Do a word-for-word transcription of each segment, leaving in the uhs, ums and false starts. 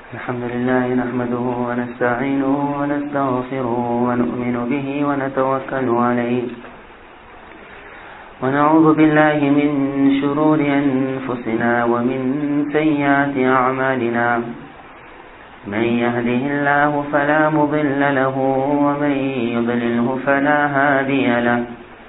الحمد لله نحمده ونستعينه ونستغفره ونؤمن به ونتوكل عليه ونعوذ بالله من شرور أنفسنا ومن سيئات أعمالنا من يهده الله فلا مضل له ومن يضلله فلا هادي له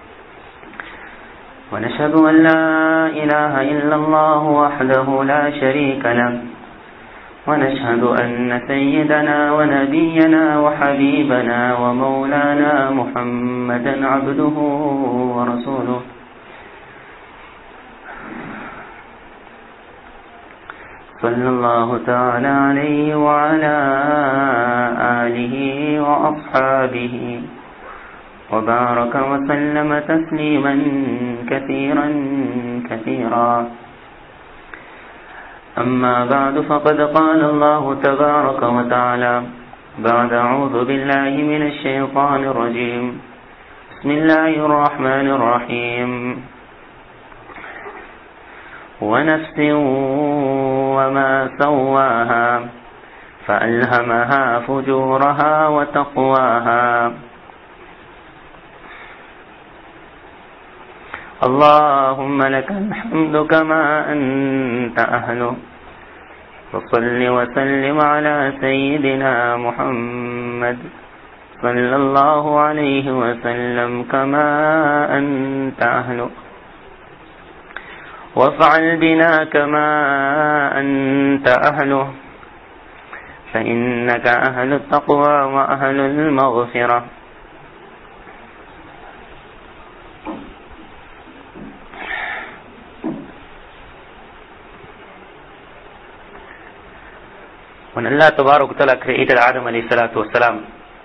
ونشهد أن لا إله إلا الله وحده لا شريك له ونشهد أن سيدنا ونبينا وحبيبنا ومولانا محمدا عبده ورسوله صلى الله تعالى عليه وعلى آله وأصحابه وبارك وسلم تسليما كثيرا كثيرا أما بعد فقد قال الله تبارك وتعالى بعد أعوذ بالله من الشيطان الرجيم بسم الله الرحمن الرحيم ونفس وما سواها فألهمها فجورها وتقواها اللهم لك الحمد كما أنت أهله وصل وسلم على سيدنا محمد صلى الله عليه وسلم كما أنت أهله وافعل بنا كما أنت أهله فإنك أهل التقوى وأهل المغفرة. When Allah Tabarak Ta'ala created Adam alayhi salatu wasalam,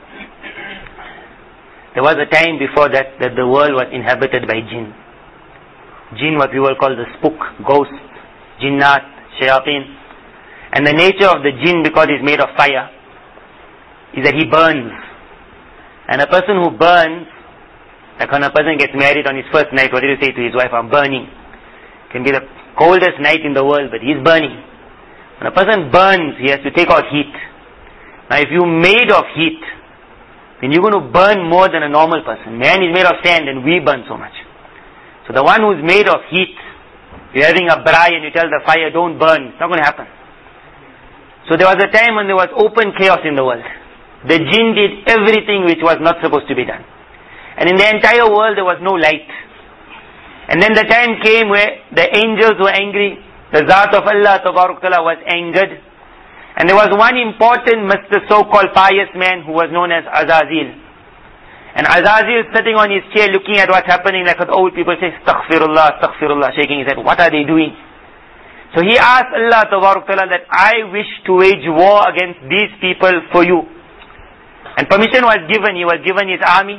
there was a time before that that the world was inhabited by jinn. Jinn, what we will call the spook, ghosts, jinnat, shayateen. And the nature of the jinn, because he's made of fire, is that he burns. And a person who burns, like when a person gets married on his first night, what did he say to his wife? I'm burning. It can be the coldest night in the world, but he's burning. When a person burns, he has to take out heat. Now if you're made of heat, then you're going to burn more than a normal person. Man is made of sand and we burn so much. So the one who's made of heat, you're having a braai and you tell the fire, don't burn. It's not going to happen. So there was a time when there was open chaos in the world. The jinn did everything which was not supposed to be done. And in the entire world there was no light. And then the time came where the angels were angry. The Zat of Allah Tabarak Ta'ala was angered. And there was one important Mister so-called pious man who was known as Azazil. And Azazil sitting on his chair looking at what's happening, like what old people say, Astaghfirullah, Astaghfirullah, shaking his head. What are they doing? So he asked Allah Tabarak Ta'ala that I wish to wage war against these people for you. And permission was given. He was given his army.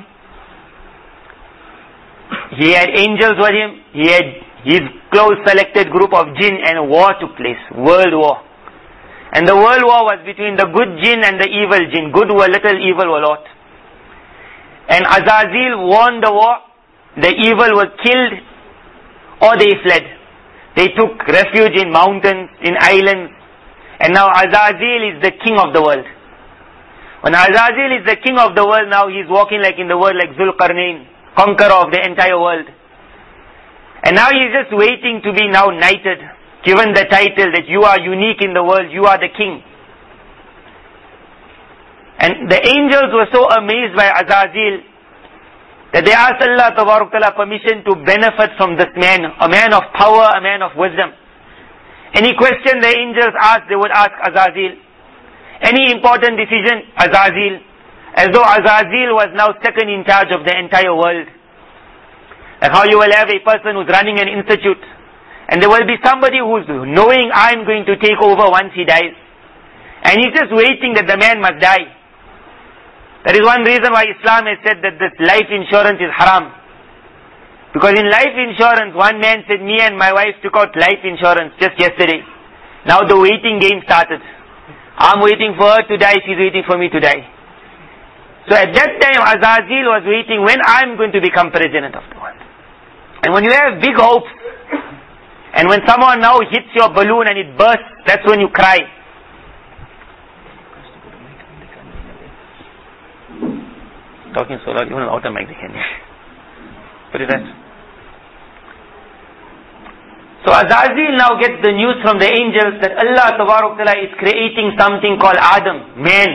He had angels with him. He had his close selected group of jinn, and war took place. World war. And the world war was between the good jinn and the evil jinn. Good were little, evil were lot. And Azazil won the war. The evil were killed or they fled. They took refuge in mountains, in islands. And now Azazil is the king of the world. When Azazil is the king of the world, now he's walking like in the world like Zulqarnain, conqueror of the entire world. And now he's just waiting to be now knighted, given the title that you are unique in the world, you are the king. And the angels were so amazed by Azazil that they asked Allah Tabarak Ta'ala permission to benefit from this man, a man of power, a man of wisdom. Any question the angels asked, they would ask Azazil. Any important decision, Azazil. As though Azazil was now second in charge of the entire world. Like how you will have a person who's running an institute, and there will be somebody who's knowing I'm going to take over once he dies. And he's just waiting that the man must die. That is one reason why Islam has said that this life insurance is haram. Because in life insurance, one man said, me and my wife took out life insurance just yesterday. Now the waiting game started. I'm waiting for her to die, she's waiting for me to die. So at that time, Azazil was waiting when I'm going to become president of the world. And when you have big hopes, and when someone now hits your balloon and it bursts, that's when you cry. talking so loud, even an outer mic they can hear. Put it right. So Azazil now gets the news from the angels that Allah Tabarak Ta'ala is creating something called Adam, man.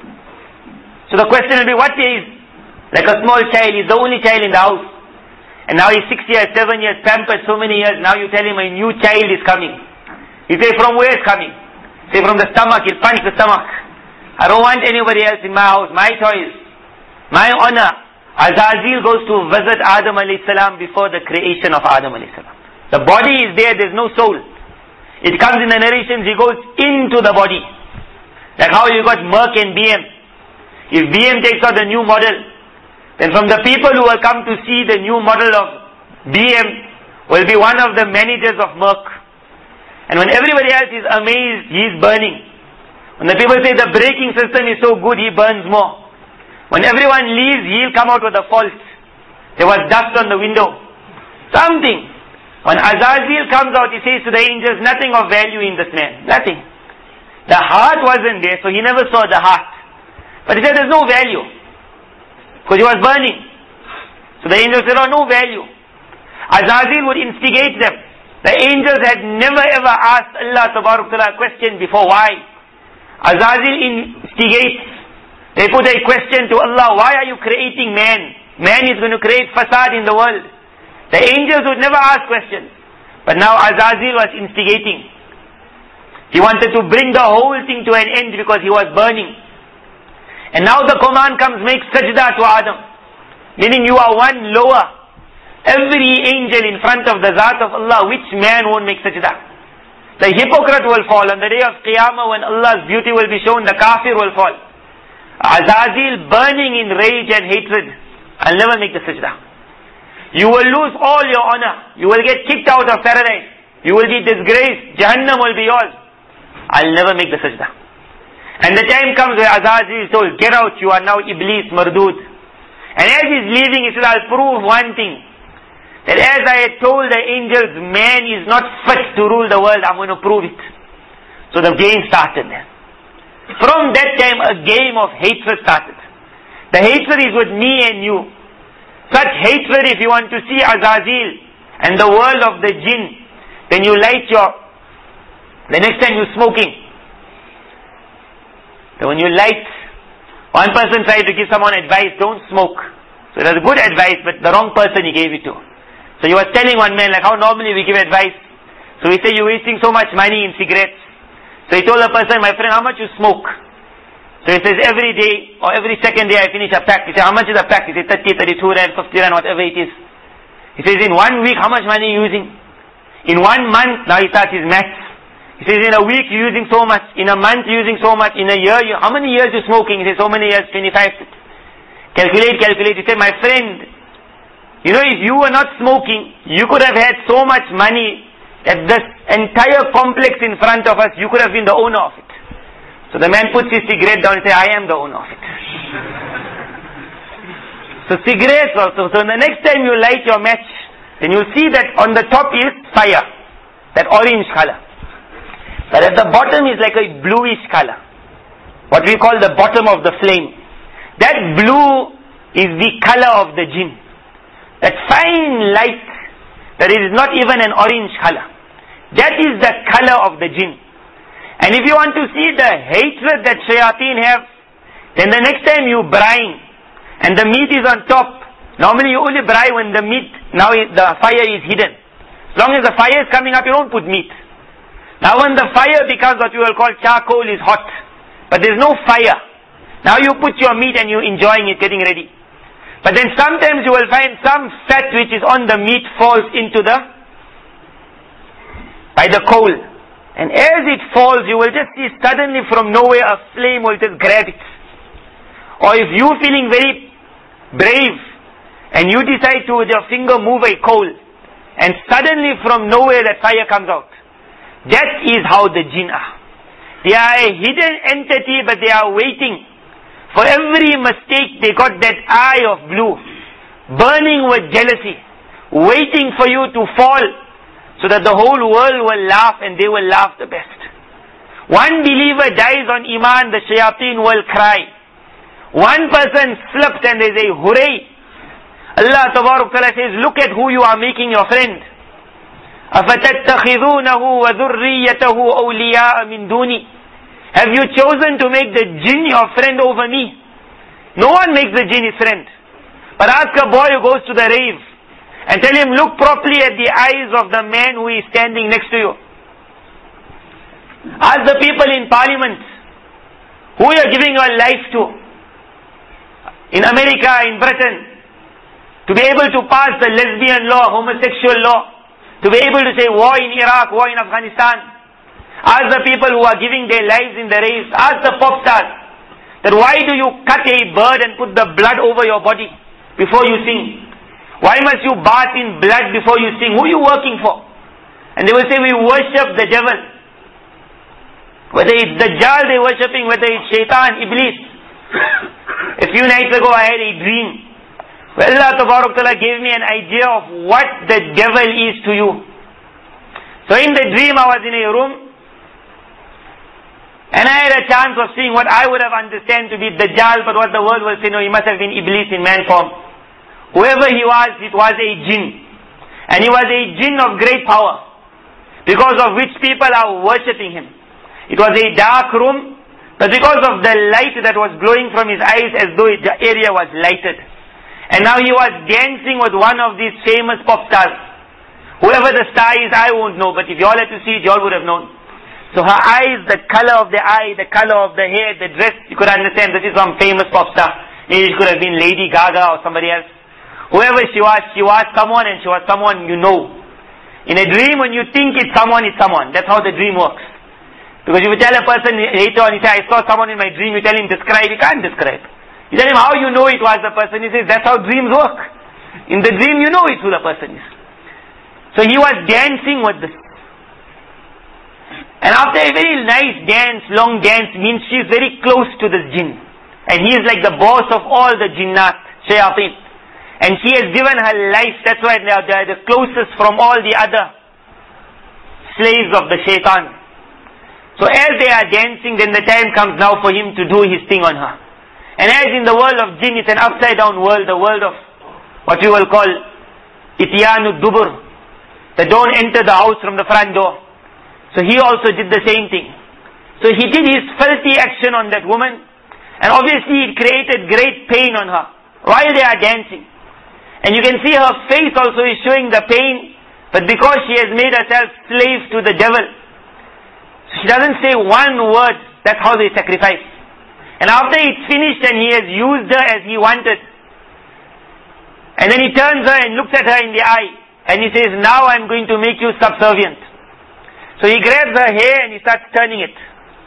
So the question will be, what is? Like a small child, he's the only child in the house. And now he's six years, seven years, pampered so many years, now you tell him a new child is coming. You say, from where is coming? Say, from the stomach, he'll punch the stomach. I don't want anybody else in my house, my toys, my honor. Azazil goes to visit Adam alayhi salam before the creation of Adam alayhi salam. The body is there, there's no soul. It comes in the narrations, he goes into the body. Like how you got Merck and B M. If B M takes out the new model, then from the people who will come to see the new model of B M will be one of the managers of Merck. And when everybody else is amazed, he is burning. When the people say the braking system is so good, he burns more. When everyone leaves, he'll come out with a fault. There was dust on the window. Something. When Azazil comes out, he says to the angels, nothing of value in this man. Nothing. The heart wasn't there, so he never saw the heart. But he said there's no value. Because he was burning. So the angels said, oh, no value. Azazil would instigate them. The angels had never ever asked Allah Tabarak Ta'ala a question before. Why? Azazil instigates. They put a question to Allah, why are you creating man? Man is going to create fasad in the world. The angels would never ask questions. But now Azazil was instigating. He wanted to bring the whole thing to an end because he was burning. And now the command comes, make sajda to Adam. Meaning you are one lower. Every angel in front of the Zat of Allah, which man won't make sajda? The hypocrite will fall. On the day of Qiyamah when Allah's beauty will be shown, the kafir will fall. Azazil burning in rage and hatred. I'll never make the sajda. You will lose all your honor. You will get kicked out of paradise. You will be disgraced. Jahannam will be yours. I'll never make the sajda. And the time comes where Azazil is told, get out, you are now Iblis, Mardud. And as he's leaving, he says, I'll prove one thing. That as I had told the angels, man is not fit to rule the world, I'm going to prove it. So the game started then. From that time, a game of hatred started. The hatred is with me and you. Such hatred, if you want to see Azazil and the world of the jinn, then you light your, the next time you're smoking. So when you light, one person tried to give someone advice, don't smoke. So it was good advice, but the wrong person he gave it to. So he was telling one man, like how normally we give advice. So we say, you're wasting so much money in cigarettes. So he told the person, my friend, how much you smoke? So he says, every day or every second day I finish a pack. He says, how much is a pack? He says, thirty, thirty-two rand, fifty rand, whatever it is. He says, in one week, how much money are you using? In one month, now he starts his maths. He says, in a week you're using so much. In a month you're using so much. In a year, you, how many years you smoking? He says, so many years, twenty-five. Calculate, calculate. He said, my friend, you know, if you were not smoking, you could have had so much money that this entire complex in front of us, you could have been the owner of it. So the man puts his cigarette down and says, I am the owner of it. So cigarettes also. So the next time you light your match, then you'll see that on the top is fire. That orange color. But at the bottom is like a bluish color. What we call the bottom of the flame. That blue is the color of the jinn. That fine light, that is not even an orange color. That is the color of the jinn. And if you want to see the hatred that shayateen have, then the next time you brine, and the meat is on top, normally you only brine when the meat, now the fire is hidden. As long as the fire is coming up, you don't put meat. Now when the fire becomes what you will call charcoal is hot, but there is no fire. Now you put your meat and you're enjoying it, getting ready. But then sometimes you will find some fat which is on the meat falls into the, by the coal. And as it falls, you will just see suddenly from nowhere a flame will just grab it. Or if you feeling very brave, and you decide to with your finger move a coal, and suddenly from nowhere that fire comes out. That is how the jinn are. They are a hidden entity, but they are waiting. For every mistake, they got that eye of blue, burning with jealousy, waiting for you to fall, so that the whole world will laugh and they will laugh the best. One believer dies on Iman, the shayateen will cry. One person slept and they say, hooray. Allah Tabarak Ta'ala says, look at who you are making your friend. أَفَتَتَّخِذُونَهُ وَذُرِّيَّتَهُ أَوْلِيَاءَ مِن دُونِي. Have you chosen to make the jinn your friend over me? No one makes the jinn his friend. But ask a boy who goes to the rave and tell him, look properly at the eyes of the man who is standing next to you. Ask the people in parliament who you are giving your life to. In America, in Britain, to be able to pass the lesbian law, homosexual law, to be able to say war in Iraq, war in Afghanistan. Ask the people who are giving their lives in the race, ask the pop stars, that why do you cut a bird and put the blood over your body before you sing? Why must you bath in blood before you sing? Who are you working for? And they will say, we worship the devil. Whether it's Dajjal they're worshipping, whether it's Shaitan, Iblis. A few nights ago I had a dream. Well, Allah Tabarak Ta'ala gave me an idea of what the devil is to you. So in the dream I was in a room and I had a chance of seeing what I would have understood to be Dajjal, but what the world will say, no, he must have been Iblis in man form. Whoever he was, it was a jinn. And he was a jinn of great power, because of which people are worshipping him. It was a dark room, but because of the light that was glowing from his eyes as though the area was lighted. And now he was dancing with one of these famous pop stars. Whoever the star is, I won't know, but if you all had to see it, you all would have known. So her eyes, the color of the eye, the color of the hair, the dress, you could understand this is some famous pop star. Maybe she could have been Lady Gaga or somebody else. Whoever she was, she was someone, and she was someone you know. In a dream, when you think it's someone, it's someone. That's how the dream works. Because if you tell a person later on, you say, I saw someone in my dream, you tell him describe, he can't describe. You tell him how you know it was the person, he says, that's how dreams work. In the dream you know it's who the person is. So he was dancing with this. And after a very nice dance, long dance, means she is very close to this jinn. And he is like the boss of all the jinnat, shayateen. And she has given her life, that's why they are, they are the closest from all the other slaves of the shaitan. So as they are dancing, then the time comes now for him to do his thing on her. And as in the world of jinn, it's an upside down world, the world of what we will call Ityanu Dubur. They don't enter the house from the front door. So he also did the same thing. So he did his filthy action on that woman, and obviously it created great pain on her while they are dancing. And you can see her face also is showing the pain, but because she has made herself slave to the devil, so she doesn't say one word. That's how they sacrifice. And after it's finished and he has used her as he wanted, and then he turns her and looks at her in the eye, and he says, now I'm going to make you subservient. So he grabs her hair and he starts turning it.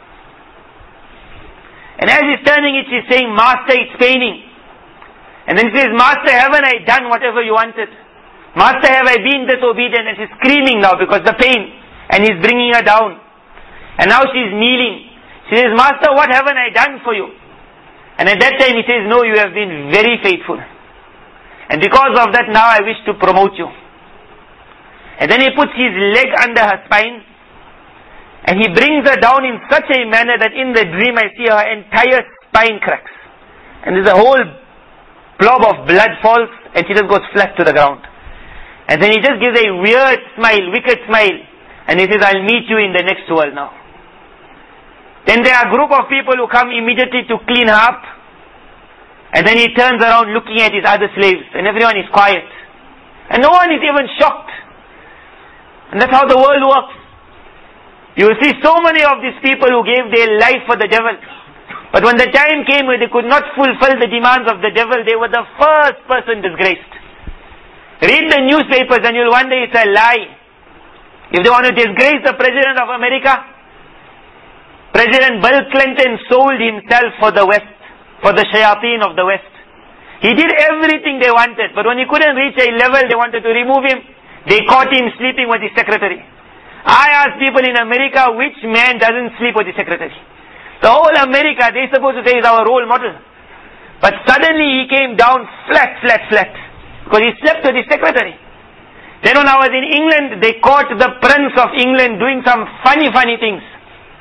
And as he's turning it, she's saying, Master, it's paining. And then she says, Master, haven't I done whatever you wanted? Master, have I been disobedient? And she's screaming now because the pain. And he's bringing her down. And now she's kneeling. She says, Master, what haven't I done for you? And at that time he says, no, you have been very faithful. And because of that, now I wish to promote you. And then he puts his leg under her spine, and he brings her down in such a manner that in the dream I see her entire spine cracks. And there's a whole blob of blood falls, and she just goes flat to the ground. And then he just gives a weird smile, wicked smile, and he says, I'll meet you in the next world now. Then there are a group of people who come immediately to clean her up, and then he turns around looking at his other slaves, and everyone is quiet. And no one is even shocked. And that's how the world works. You will see so many of these people who gave their life for the devil. But when the time came where they could not fulfill the demands of the devil, they were the first person disgraced. Read the newspapers and you'll wonder it's a lie. If they want to disgrace the President of America, President Bill Clinton sold himself for the West, for the shayateen of the West. He did everything they wanted, but when he couldn't reach a level they wanted to remove him, they caught him sleeping with his secretary. I ask people in America, which man doesn't sleep with his secretary? The whole America, they're supposed to say, is our role model. But suddenly he came down flat, flat, flat, because he slept with his secretary. Then when I was in England, they caught the Prince of England doing some funny, funny things.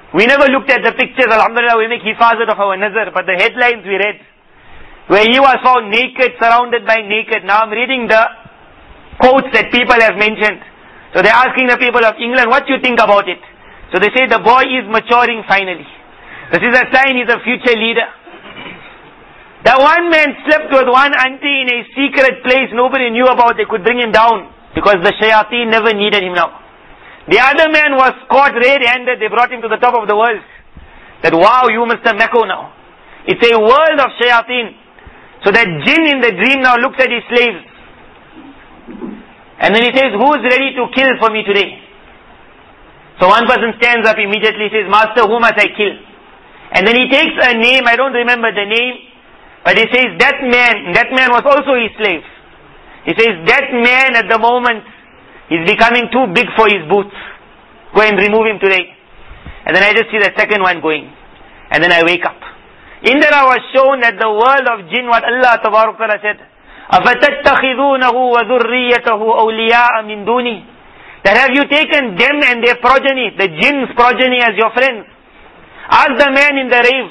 We never looked at the pictures. Alhamdulillah, we make hifazat of our nazar, but the headlines we read, where he was found naked, surrounded by naked. Now I'm reading the quotes that people have mentioned. So they're asking the people of England, what do you think about it? So they say the boy is maturing finally. This is a sign he's a future leader. That one man slept with one auntie in a secret place nobody knew about. They could bring him down because the shayateen never needed him now. The other man was caught red-handed. They brought him to the top of the world. That, wow, you Mister Mekko now. It's a world of shayateen. So that jinn in the dream now looks at his slaves. And then he says, who is ready to kill for me today? So one person stands up immediately, says, Master, who must I kill? And then he takes a name, I don't remember the name, but he says, that man, that man was also his slave. He says, that man at the moment, he's becoming too big for his boots. Go and remove him today. And then I just see the second one going. And then I wake up. In there I was shown that the world of jinn, what Allah Tabaraka Ta'ala said, أَفَتَتَّخِذُونَهُ وَذُرِّيَّتَهُ أَوْلِيَاءَ مِن دُونِي. That have you taken them and their progeny, the jinn's progeny, as your friends? Ask the man in the rave,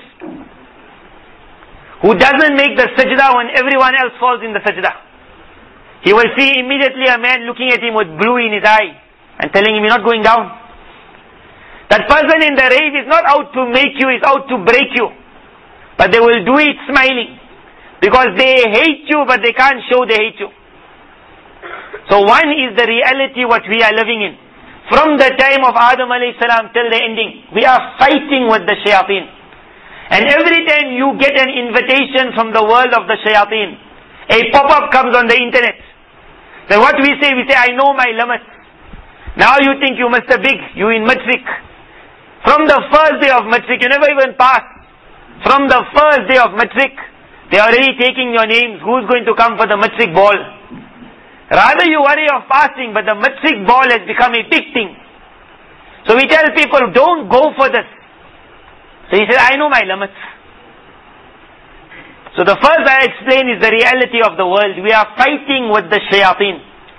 who doesn't make the sajda when everyone else falls in the sajda. He will see immediately a man looking at him with blue in his eye and telling him, you're not going down. That person in the rave is not out to make you, is out to break you. But they will do it smiling. Because they hate you, but they can't show they hate you. So one is the reality what we are living in. From the time of Adam alayhi salam till the ending, we are fighting with the shayateen. And every time you get an invitation from the world of the shayateen, a pop-up comes on the internet. Then what we say, we say, I know my limits. Now you think you Mister Big, you in matric. From the first day of matric, you never even passed. From the first day of matric, they are already taking your names. Who's going to come for the matric ball? Rather you worry of passing, but the matric ball has become a big thing. So we tell people, don't go for this. So he said, I know my limits. So the first I explain is the reality of the world. We are fighting with the shayateen.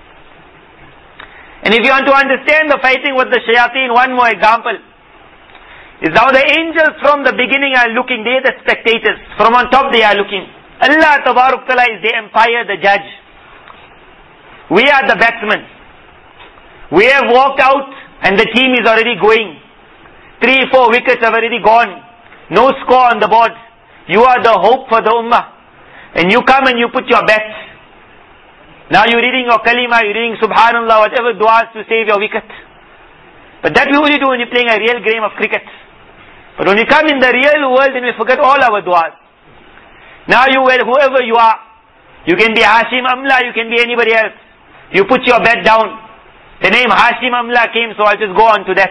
And if you want to understand the fighting with the shayateen, one more example is now the angels from the beginning are looking, they are the spectators. From on top they are looking. Allah Tabaraka Ta'ala is the empire, the judge. We are the batsmen. We have walked out and the team is already going. Three, four wickets have already gone. No score on the board. You are the hope for the ummah. And you come and you put your bet. Now you're reading your kalima, you're reading subhanallah, whatever du'as to save your wicket. But that we only do when you're playing a real game of cricket. But when we come in the real world, then we forget all our du'as. Now you, whoever you are, you can be Hashim Amla, you can be anybody else. You put your bet down. The name Hashim Amla came, so I'll just go on to that.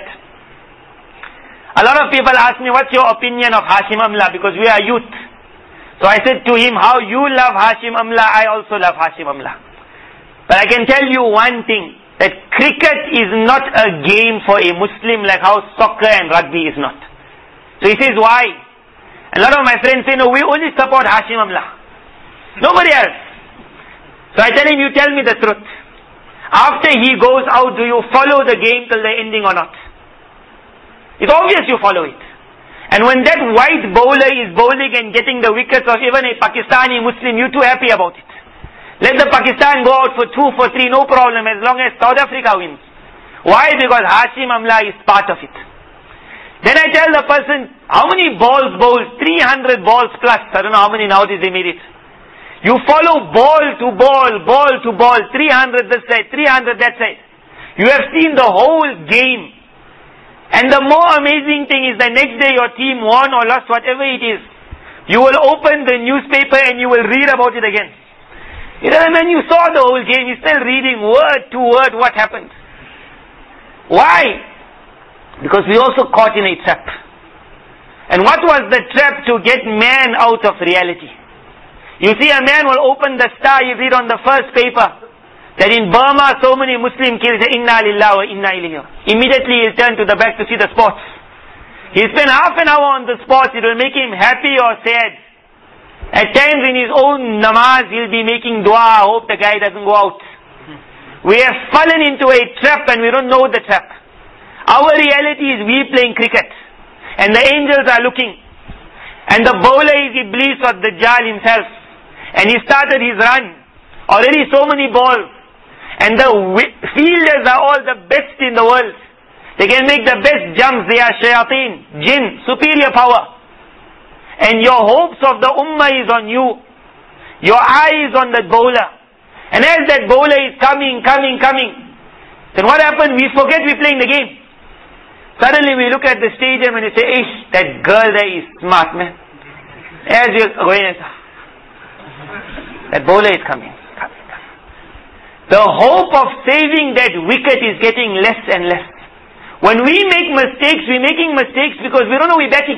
A lot of people ask me, what's your opinion of Hashim Amla? Because we are youth. So I said to him, how you love Hashim Amla, I also love Hashim Amla. But I can tell you one thing, that cricket is not a game for a Muslim like how soccer and rugby is not. So he says, why? A lot of my friends say, no, we only support Hashim Amla. Nobody else. So I tell him, you tell me the truth. After he goes out, do you follow the game till the ending or not? It's obvious you follow it. And when that white bowler is bowling and getting the wickets of even a Pakistani Muslim, you're too happy about it. Let the Pakistan go out for two, for three, no problem, as long as South Africa wins. Why? Because Hashim Amla is part of it. Then I tell the person, how many balls bowled? three hundred balls plus. I don't know how many nowadays they made it. You follow ball to ball, ball to ball, three hundred this side, three hundred that side. You have seen the whole game. And the more amazing thing is the next day your team won or lost, whatever it is, you will open the newspaper and you will read about it again. You know, when you saw the whole game, you're still reading word to word what happened. Why? Because we also caught in a trap. And what was the trap? To get man out of reality. You see, a man will open the Star, you read on the first paper that in Burma so many Muslim killed, inna lillahi wa inna ilayhi. Immediately he'll turn to the back to see the sports. He'll spend half an hour on the sports, it will make him happy or sad. At times in his own namaz, he'll be making dua, I hope the guy doesn't go out. We have fallen into a trap and we don't know the trap. Our reality is we playing cricket. and the angels are looking. And the bowler is Iblis or Dajjal himself. And he started his run. Already so many balls. And the fielders are all the best in the world. They can make the best jumps. They are shayateen, jinn, superior power. And your hopes of the ummah is on you. Your eye is on that bowler. And as that bowler is coming, coming, coming, then what happens? We forget we're playing the game. Suddenly we look at the stadium and we say, ish, that girl there is smart, man. As you're going, that bowler is coming. The hope of saving that wicket is getting less and less. When we make mistakes, we're making mistakes because we don't know we're batting.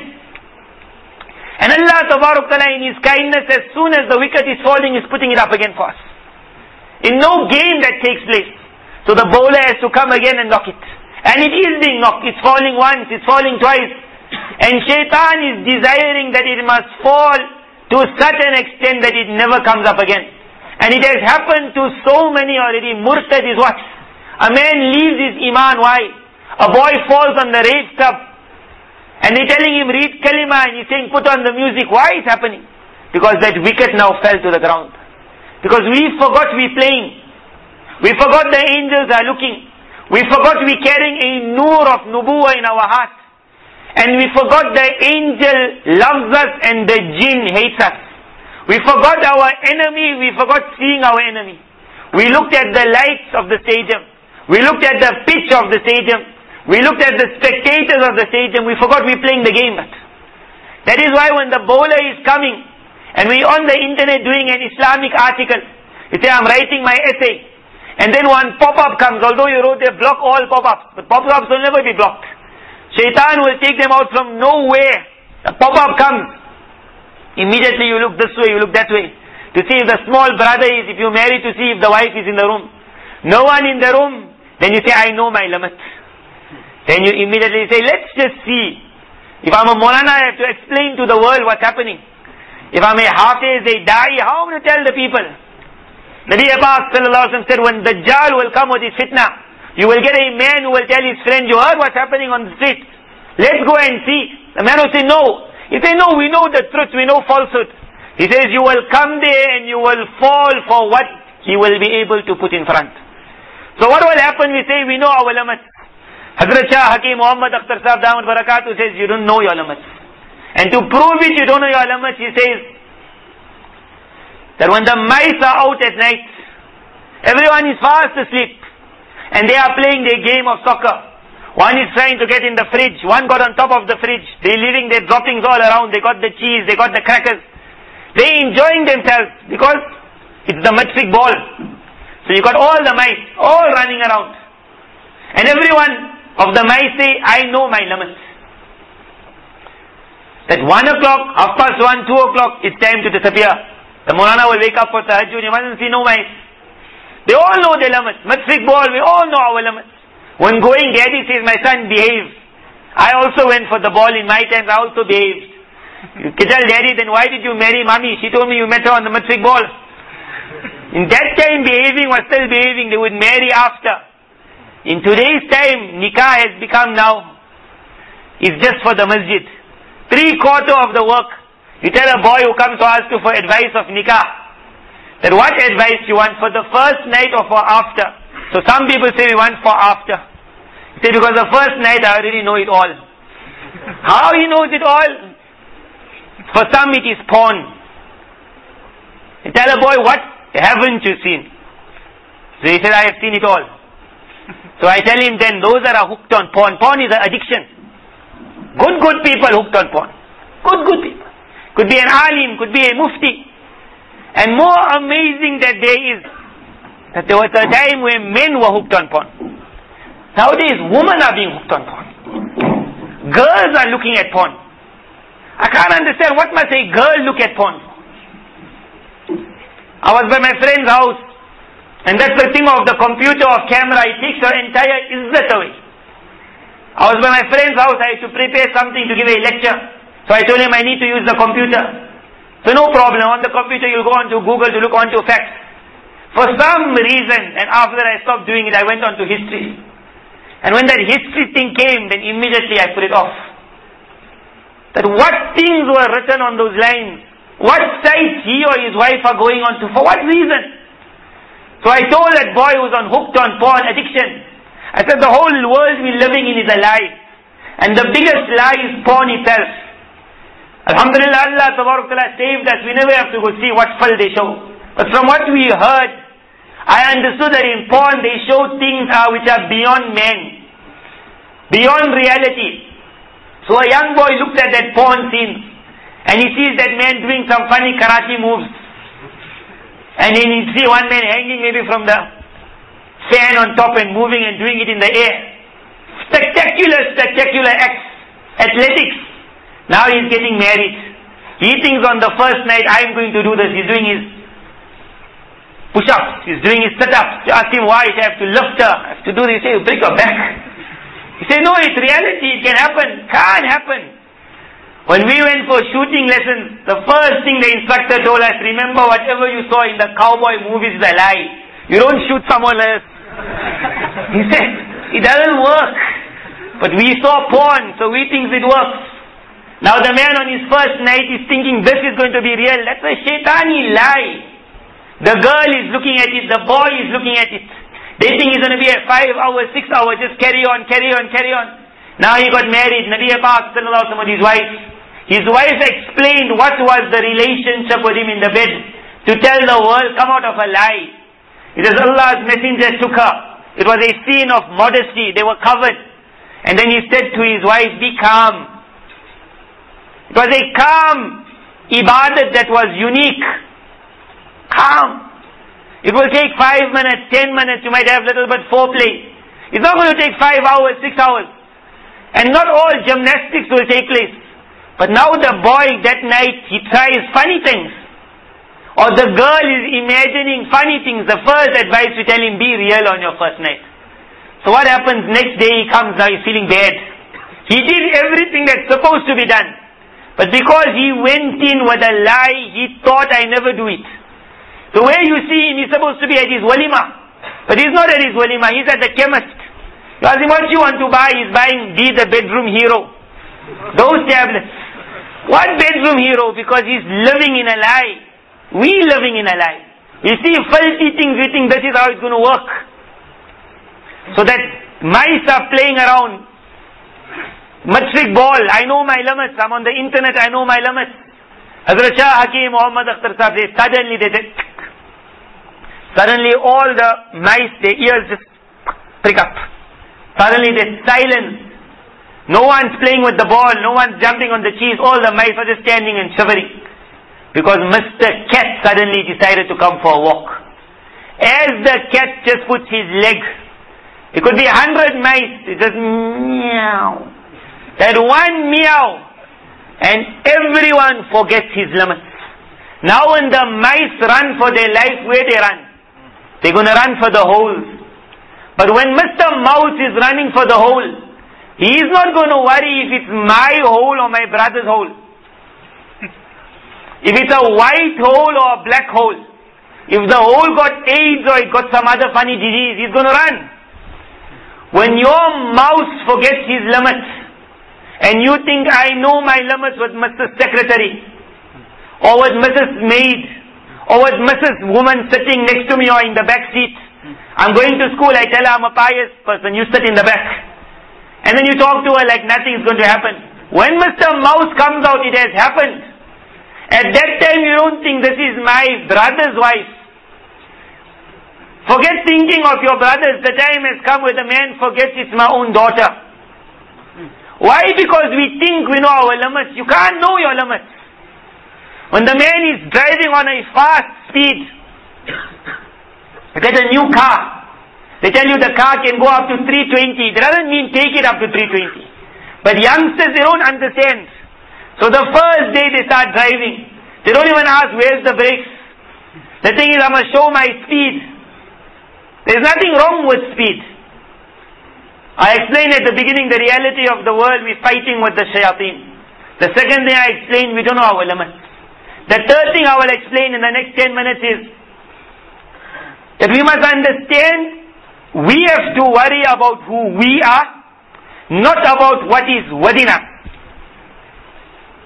And Allah Tabaraka Ta'ala in His kindness, as soon as the wicket is falling, is putting it up again for us. In no game that takes place. So the bowler has to come again and knock it. And it is being knocked. It's falling once, it's falling twice. And shaitan is desiring that it must fall to such an extent that it never comes up again. And it has happened to so many already. Murtad is what? A man leaves his iman. Why? A boy falls on the rape tub. And they're telling him, read kalima. And he's saying, put on the music. Why is it happening? Because that wicket now fell to the ground. Because we forgot we're playing. We forgot the angels are looking. We forgot we're carrying a nur of nubuwah in our heart. And we forgot the angel loves us and the jinn hates us. We forgot our enemy, we forgot seeing our enemy. We looked at the lights of the stadium. We looked at the pitch of the stadium. We looked at the spectators of the stadium. We forgot we're playing the game. That is why when the bowler is coming, and we're on the internet doing an Islamic article, you say, I'm writing my essay. And then one pop-up comes, although you wrote there, block all pop-ups. But pop-ups will never be blocked. Shaitan will take them out from nowhere. The pop-up comes. Immediately you look this way, you look that way. To see if the small brother is, if you marry, to see if the wife is in the room. No one in the room. Then you say, I know my limit. Then you immediately say, let's just see. If I'm a Maulana, I have to explain to the world what's happening. If I'm a Hafiz, a Da'i, how am I going to tell the people? Nabi Pak Sallallahu Alaihi Wasallam said, when Dajjal will come with his fitna, you will get a man who will tell his friend, you heard what's happening on the street. Let's go and see. The man will say, no. He says, no, we know the truth, we know falsehood. He says, you will come there and you will fall for what he will be able to put in front. So what will happen? We say, we know our limits. Hazrat Shah Hakim Muhammad Akhtar Sahib Damat Barakatuh says, you don't know your limits. And to prove it, you don't know your limits, he says, that when the mice are out at night, everyone is fast asleep, and they are playing their game of soccer. One is trying to get in the fridge. One got on top of the fridge. They're leaving their droppings all around. They got the cheese. They got the crackers. They're enjoying themselves because it's the metric ball. So you got all the mice all running around. And everyone of the mice say, I know my limits. That one o'clock, half past one, two o'clock, it's time to disappear. The Maulana will wake up for tahajjud. He mustn't see no mice. They all know their limits. Metric ball, we all know our limits. When going, daddy says, my son, behave. I also went for the ball in my times, I also behaved. You can tell daddy, then why did you marry mommy? She told me you met her on the metric ball. In that time, behaving was still behaving. They would marry after. In today's time, nikah has become now, it's just for the masjid. Three quarter of the work. You tell a boy who comes to ask you for advice of nikah, that what advice you want, for the first night or for after? So some people say we want for after. Say because the first night I already know it all. How he knows it all? For some it is porn. You tell a boy, what haven't you seen? So he said, I have seen it all. So I tell him then, those that are hooked on porn, porn is an addiction. Good, good people hooked on porn. Good, good people. Could be an alim, could be a mufti. And more amazing that there is, that there was a time when men were hooked on porn. Nowadays, women are being hooked on porn. Girls are looking at porn. I can't understand, what must a girl look at porn for? I was by my friend's house, and that's the thing of the computer or camera, it takes her entire izzat away. I was by my friend's house, I had to prepare something to give a lecture. So I told him I need to use the computer. So no problem, on the computer you'll go on to Google to look on to facts. For some reason, and after I stopped doing it, I went on to history. And when that history thing came, then immediately I put it off. that what things were written on those lines, what sites he or his wife are going on to, for what reason? So I told that boy who was on hooked on porn addiction, I said the whole world we're living in is a lie. And the biggest lie is porn itself. Alhamdulillah, Allah Ta'ala saved us. We never have to go see what fall they show. But from what we heard, I understood that in porn they show things uh, which are beyond man, beyond reality. So a young boy looks at that porn scene and he sees that man doing some funny karate moves. And then he see one man hanging maybe from the fan on top and moving and doing it in the air. Spectacular, spectacular acts. Athletics. Now he's getting married. He thinks on the first night, I'm going to do this. He's doing his push-ups. He's doing his sit-ups. You ask him why. He have to lift her. I have to do this. He say, you break your back. He say, no, it's reality. It can happen. Can't happen. When we went for shooting lessons, the first thing the instructor told us, remember whatever you saw in the cowboy movies is a lie. You don't shoot someone else. He said, it doesn't work. But we saw porn, so we think it works. Now the man on his first night is thinking this is going to be real. That's a shaitani lie. The girl is looking at it, the boy is looking at it. They think it's going to be a five hours, six hours, just carry on, carry on, carry on. Now he got married, Nabi Pak sallallahu alaihi wasallam with his wife. His wife explained what was the relationship with him in the bed to tell the world, come out of a lie. It is Allah's messenger took her. It was a scene of modesty. They were covered. And then he said to his wife, be calm. It was a calm ibadat that was unique. Calm. It will take five minutes, ten minutes, you might have a little bit foreplay. It's not going to take five hours, six hours. And not all gymnastics will take place. But now the boy that night, he tries funny things. Or the girl is imagining funny things. The first advice we tell him, be real on your first night. So what happens next day he comes, now he's feeling bad. He did everything that's supposed to be done. But because he went in with a lie, he thought I never do it. The way you see him, he's supposed to be at his walima. But he's not at his walima, he's at the chemist. You ask him what you want to buy, he's buying D, the bedroom hero. Those tablets. What bedroom hero? Because he's living in a lie. We living in a lie. We see filthy things, we think this is how it's going to work. So that mice are playing around. Matric ball, I know my limits. I'm on the internet, I know my limits. Hazrat Shah Hakim Muhammad Akhtar Sahib, they suddenly they did. Suddenly all the mice, their ears just prick up. Suddenly there's silence. No one's playing with the ball, no one's jumping on the cheese, all the mice are just standing and shivering. Because Mister Cat suddenly decided to come for a walk. As the cat just puts his leg, it could be a hundred mice, it just meow. That one meow, and everyone forgets his limits. Now when the mice run for their life, where they run? They're going to run for the hole. But when Mister Mouse is running for the hole, he is not going to worry if it's my hole or my brother's hole. If it's a white hole or a black hole. If the hole got AIDS or it got some other funny disease, he's going to run. When your mouse forgets his limits, and you think, I know my limits with Mister Secretary, or with Missus Maid, or with Missus Woman sitting next to me or in the back seat. I'm going to school, I tell her I'm a pious person, you sit in the back. And then you talk to her like nothing is going to happen. When Mister Mouse comes out, it has happened. At that time you don't think this is my brother's wife. Forget thinking of your brothers. The time has come where the man forgets it's my own daughter. Why? Because we think we know our limits. You can't know your limits. When the man is driving on a fast speed, you get a new car. They tell you the car can go up to three twenty. That doesn't mean take it up to three twenty. But youngsters, they don't understand. So the first day they start driving, they don't even ask where's the brakes. The thing is, I must show my speed. There's nothing wrong with speed. I explained at the beginning the reality of the world, we're fighting with the shayateen. The second thing I explained, we don't know our limits. The third thing I will explain in the next ten minutes is that we must understand we have to worry about who we are, not about what is within us.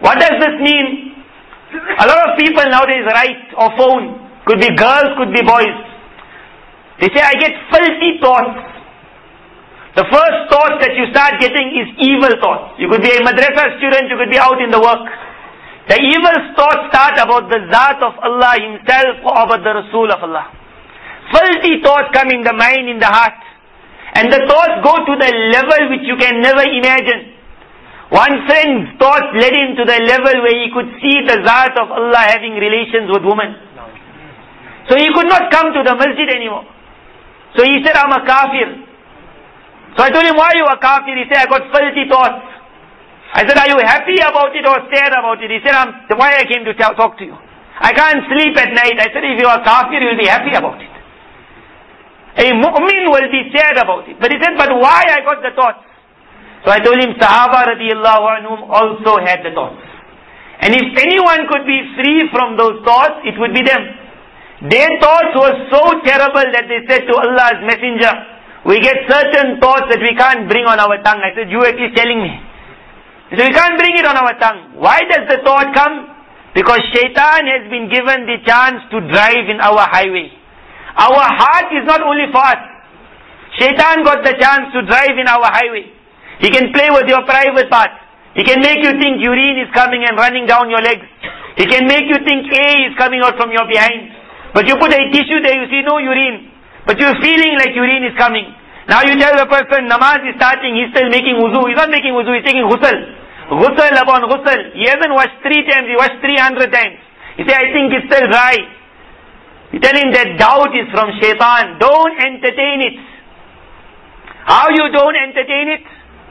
What does this mean? A lot of people nowadays write or phone. Could be girls, could be boys. They say, I get filthy thoughts. The first thought that you start getting is evil thoughts. You could be a madrasa student, you could be out in the work. The evil thoughts start about the Zat of Allah Himself or about the Rasul of Allah. Filthy thoughts come in the mind, in the heart. And the thoughts go to the level which you can never imagine. One friend's thoughts led him to the level where he could see the Zat of Allah having relations with women. So he could not come to the masjid anymore. So he said, I'm a kafir. So I told him, why are you a kafir? He said, I got filthy thoughts. I said, are you happy about it or sad about it? He said, I'm, why I came to talk to you. I can't sleep at night. I said, if you are kafir, you will be happy about it. A mu'min will be sad about it. But he said, but why I got the thoughts? So I told him, Sahaba radiallahu anhum also had the thoughts. And if anyone could be free from those thoughts, it would be them. Their thoughts were so terrible that they said to Allah's messenger, we get certain thoughts that we can't bring on our tongue. I said, you at least telling me. He said, we can't bring it on our tongue. Why does the thought come? Because shaitan has been given the chance to drive in our highway. Our heart is not only for us. Shaitan got the chance to drive in our highway. He can play with your private part. He can make you think urine is coming and running down your legs. He can make you think A is coming out from your behind. But you put a tissue there, you see no urine. But you're feeling like urine is coming. Now you tell the person, namaz is starting, he's still making wuzu. He's not making wuzu, he's taking ghusl. Ghusl upon ghusl. He hasn't washed three times, he washed three hundred times. He says, I think it's still dry. You tell him that doubt is from shaitan. Don't entertain it. How you don't entertain it?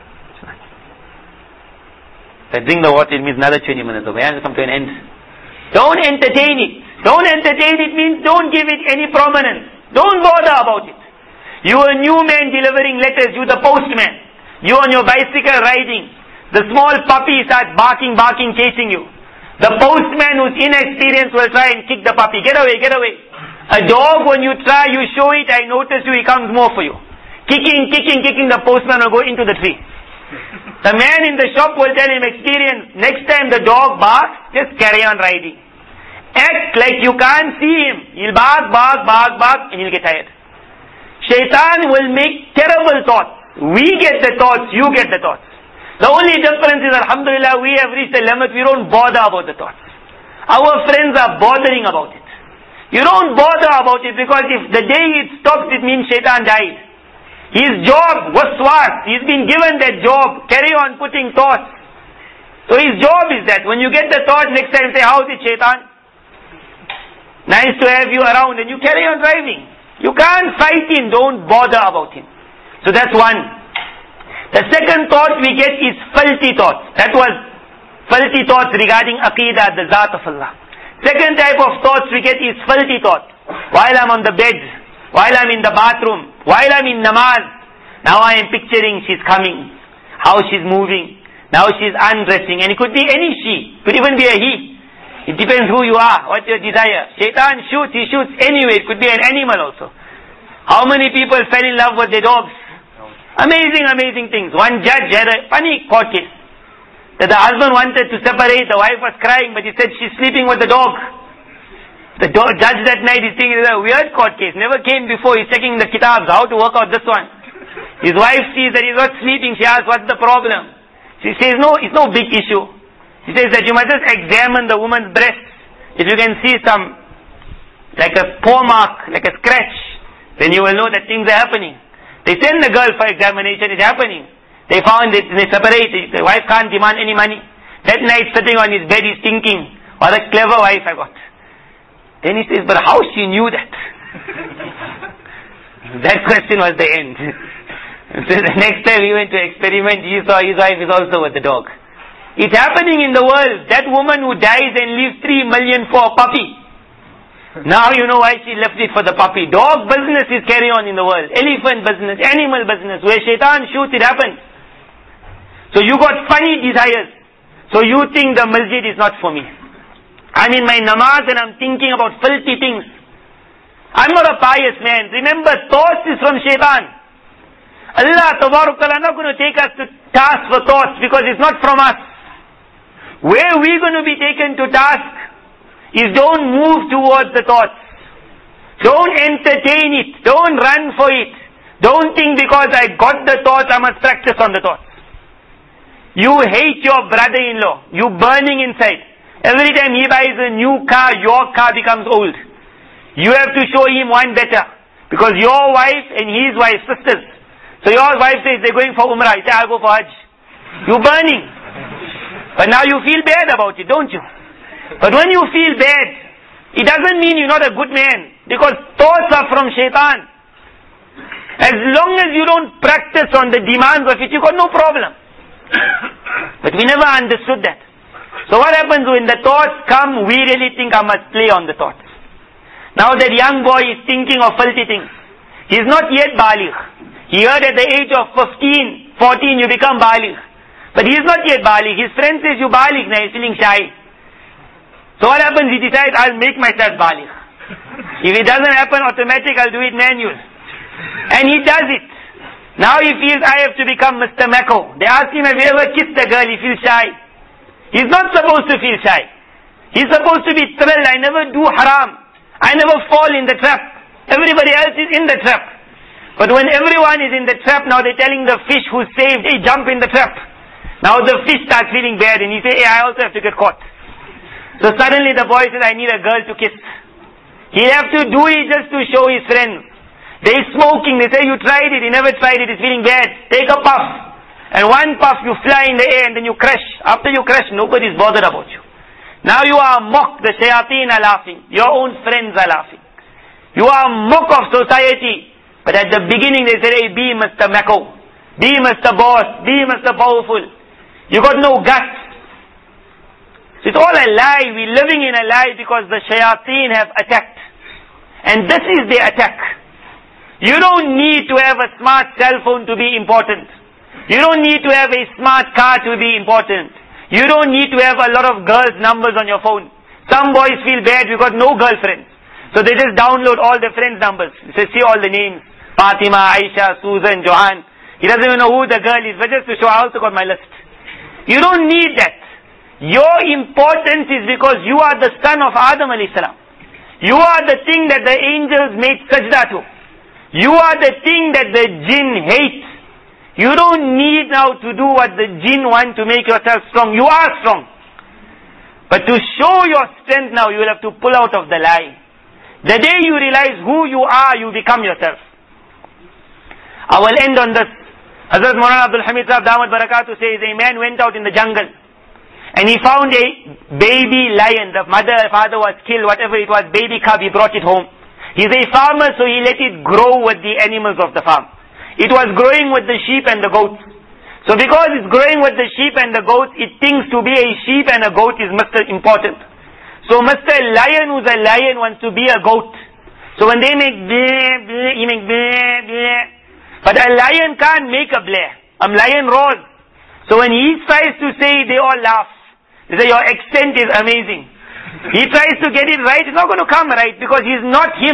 If I drink the water, it means another twenty minutes. The bayan will come to an end. Don't entertain it. Don't entertain it means don't give it any prominence. Don't bother about it. You a new man delivering letters, you the postman. You on your bicycle riding. The small puppy starts barking, barking, chasing you. The postman who's inexperienced will try and kick the puppy. Get away, get away. A dog, when you try, you show it, I notice you, he comes more for you. Kicking, kicking, kicking, the postman will go into the tree. The man in the shop will tell him, experience, next time the dog barks, just carry on riding. Act like you can't see him. He'll bark, bark, bark, bark, and he'll get tired. Shaitan will make terrible thoughts. We get the thoughts, you get the thoughts. The only difference is, alhamdulillah, we have reached a limit, we don't bother about the thoughts. Our friends are bothering about it. You don't bother about it because if the day it stops, it means shaitan died. His job was waswas. He's been given that job. Carry on putting thoughts. So his job is that. When you get the thought, next time say, how's it, shaitan? Nice to have you around, and you carry on driving. You can't fight him, don't bother about him. So that's one. The second thought we get is filthy thoughts. That was filthy thoughts regarding Aqidah, the Zat of Allah. Second type of thoughts we get is filthy thoughts. While I'm on the bed, while I'm in the bathroom, while I'm in namaz, now I am picturing she's coming, how she's moving, now she's undressing, and it could be any she, could even be a he. It depends who you are, what's your desire. Shaitan shoots, he shoots anyway. It could be an animal also. How many people fell in love with their dogs? Amazing, amazing things. One judge had a funny court case. That the husband wanted to separate, the wife was crying, but he said she's sleeping with the dog. The dog, judge that night is thinking, it's a weird court case. Never came before, he's checking the kitabs, how to work out this one. His wife sees that he's not sleeping, she asks, what's the problem? She says, no, it's no big issue. He says that you must just examine the woman's breasts. If you can see some, like a paw mark, like a scratch, then you will know that things are happening. They send the girl for examination, it's happening. They found it, they separate, the wife can't demand any money. That night sitting on his bed, he's thinking, what a clever wife I got. Then he says, but how she knew that? That question was the end. So the next time he went to experiment, he saw his wife is also with the dog. It's happening in the world. That woman who dies and leaves three million for a puppy. Now you know why she left it for the puppy. Dog business is carry on in the world. Elephant business, animal business. Where shaitan shoots, it happens. So you got funny desires. So you think the masjid is not for me. I'm in my namaz and I'm thinking about filthy things. I'm not a pious man. Remember, thoughts is from shaitan. Allah Tabaraka Ta'ala not going to take us to task for thoughts because it's not from us. Where we're going to be taken to task is don't move towards the thoughts. Don't entertain it. Don't run for it. Don't think because I got the thoughts, I must practice on the thoughts. You hate your brother-in-law. You burning inside. Every time he buys a new car, your car becomes old. You have to show him one better. Because your wife and his wife, sisters. So your wife says they're going for Umrah. You say, I'll go for Hajj. You're burning. But now you feel bad about it, don't you? But when you feel bad, it doesn't mean you're not a good man. Because thoughts are from shaitan. As long as you don't practice on the demands of it, you got no problem. But we never understood that. So what happens when the thoughts come, we really think I must play on the thoughts. Now that young boy is thinking of filthy things. He's not yet baligh. He heard at the age of fifteen, fourteen you become baligh. But he's not yet baligh. His friend says you baligh now, he's feeling shy. So what happens? He decides, I'll make myself baligh. If it doesn't happen automatic, I'll do it manual. And he does it. Now he feels I have to become Mister Mako. They ask him, have you ever kissed a girl? He feels shy. He's not supposed to feel shy. He's supposed to be thrilled. I never do haram. I never fall in the trap. Everybody else is in the trap. But when everyone is in the trap, now they're telling the fish who's saved, hey, jump in the trap. Now the fish starts feeling bad and he says, hey, I also have to get caught. So suddenly the boy says, I need a girl to kiss. He'll have to do it just to show his friends. They're smoking. They say, you tried it. He never tried it. He's feeling bad. Take a puff. And one puff, you fly in the air and then you crash. After you crash, nobody's bothered about you. Now you are mocked. The shayateen are laughing. Your own friends are laughing. You are mock of society. But at the beginning they said, hey, be Mister Mako. Be Mister Boss. Be Mister Powerful. You got no guts. So it's all a lie. We're living in a lie because the shayateen have attacked. And this is their attack. You don't need to have a smart cell phone to be important. You don't need to have a smart car to be important. You don't need to have a lot of girls' numbers on your phone. Some boys feel bad because no girlfriends. So they just download all their friends' numbers. They see all the names. Fatima, Aisha, Susan, Johan. He doesn't even know who the girl is, but just to show I also got my list. You don't need that. Your importance is because you are the son of Adam alayhi salam. You are the thing that the angels made sajda to. You are the thing that the jinn hates. You don't need now to do what the jinn want to make yourself strong. You are strong. But to show your strength now, you will have to pull out of the lie. The day you realize who you are, you become yourself. I will end on this. Hazrat Maulana Abdul Hamid Sahib Damat Barakatuh says, a man went out in the jungle and he found a baby lion. The mother, father was killed, whatever it was, baby cub, he brought it home. He's a farmer, so he let it grow with the animals of the farm. It was growing with the sheep and the goats. So because it's growing with the sheep and the goats, it thinks to be a sheep and a goat is Mister important. So Mister Lion, who's a lion, wants to be a goat. So when they make bleh, bleh, he makes bleh, bleh. But a lion can't make a bleh. A lion roars. So when he tries to say, they all laugh. They say, your accent is amazing. He tries to get it right, it's not going to come right because he's not him.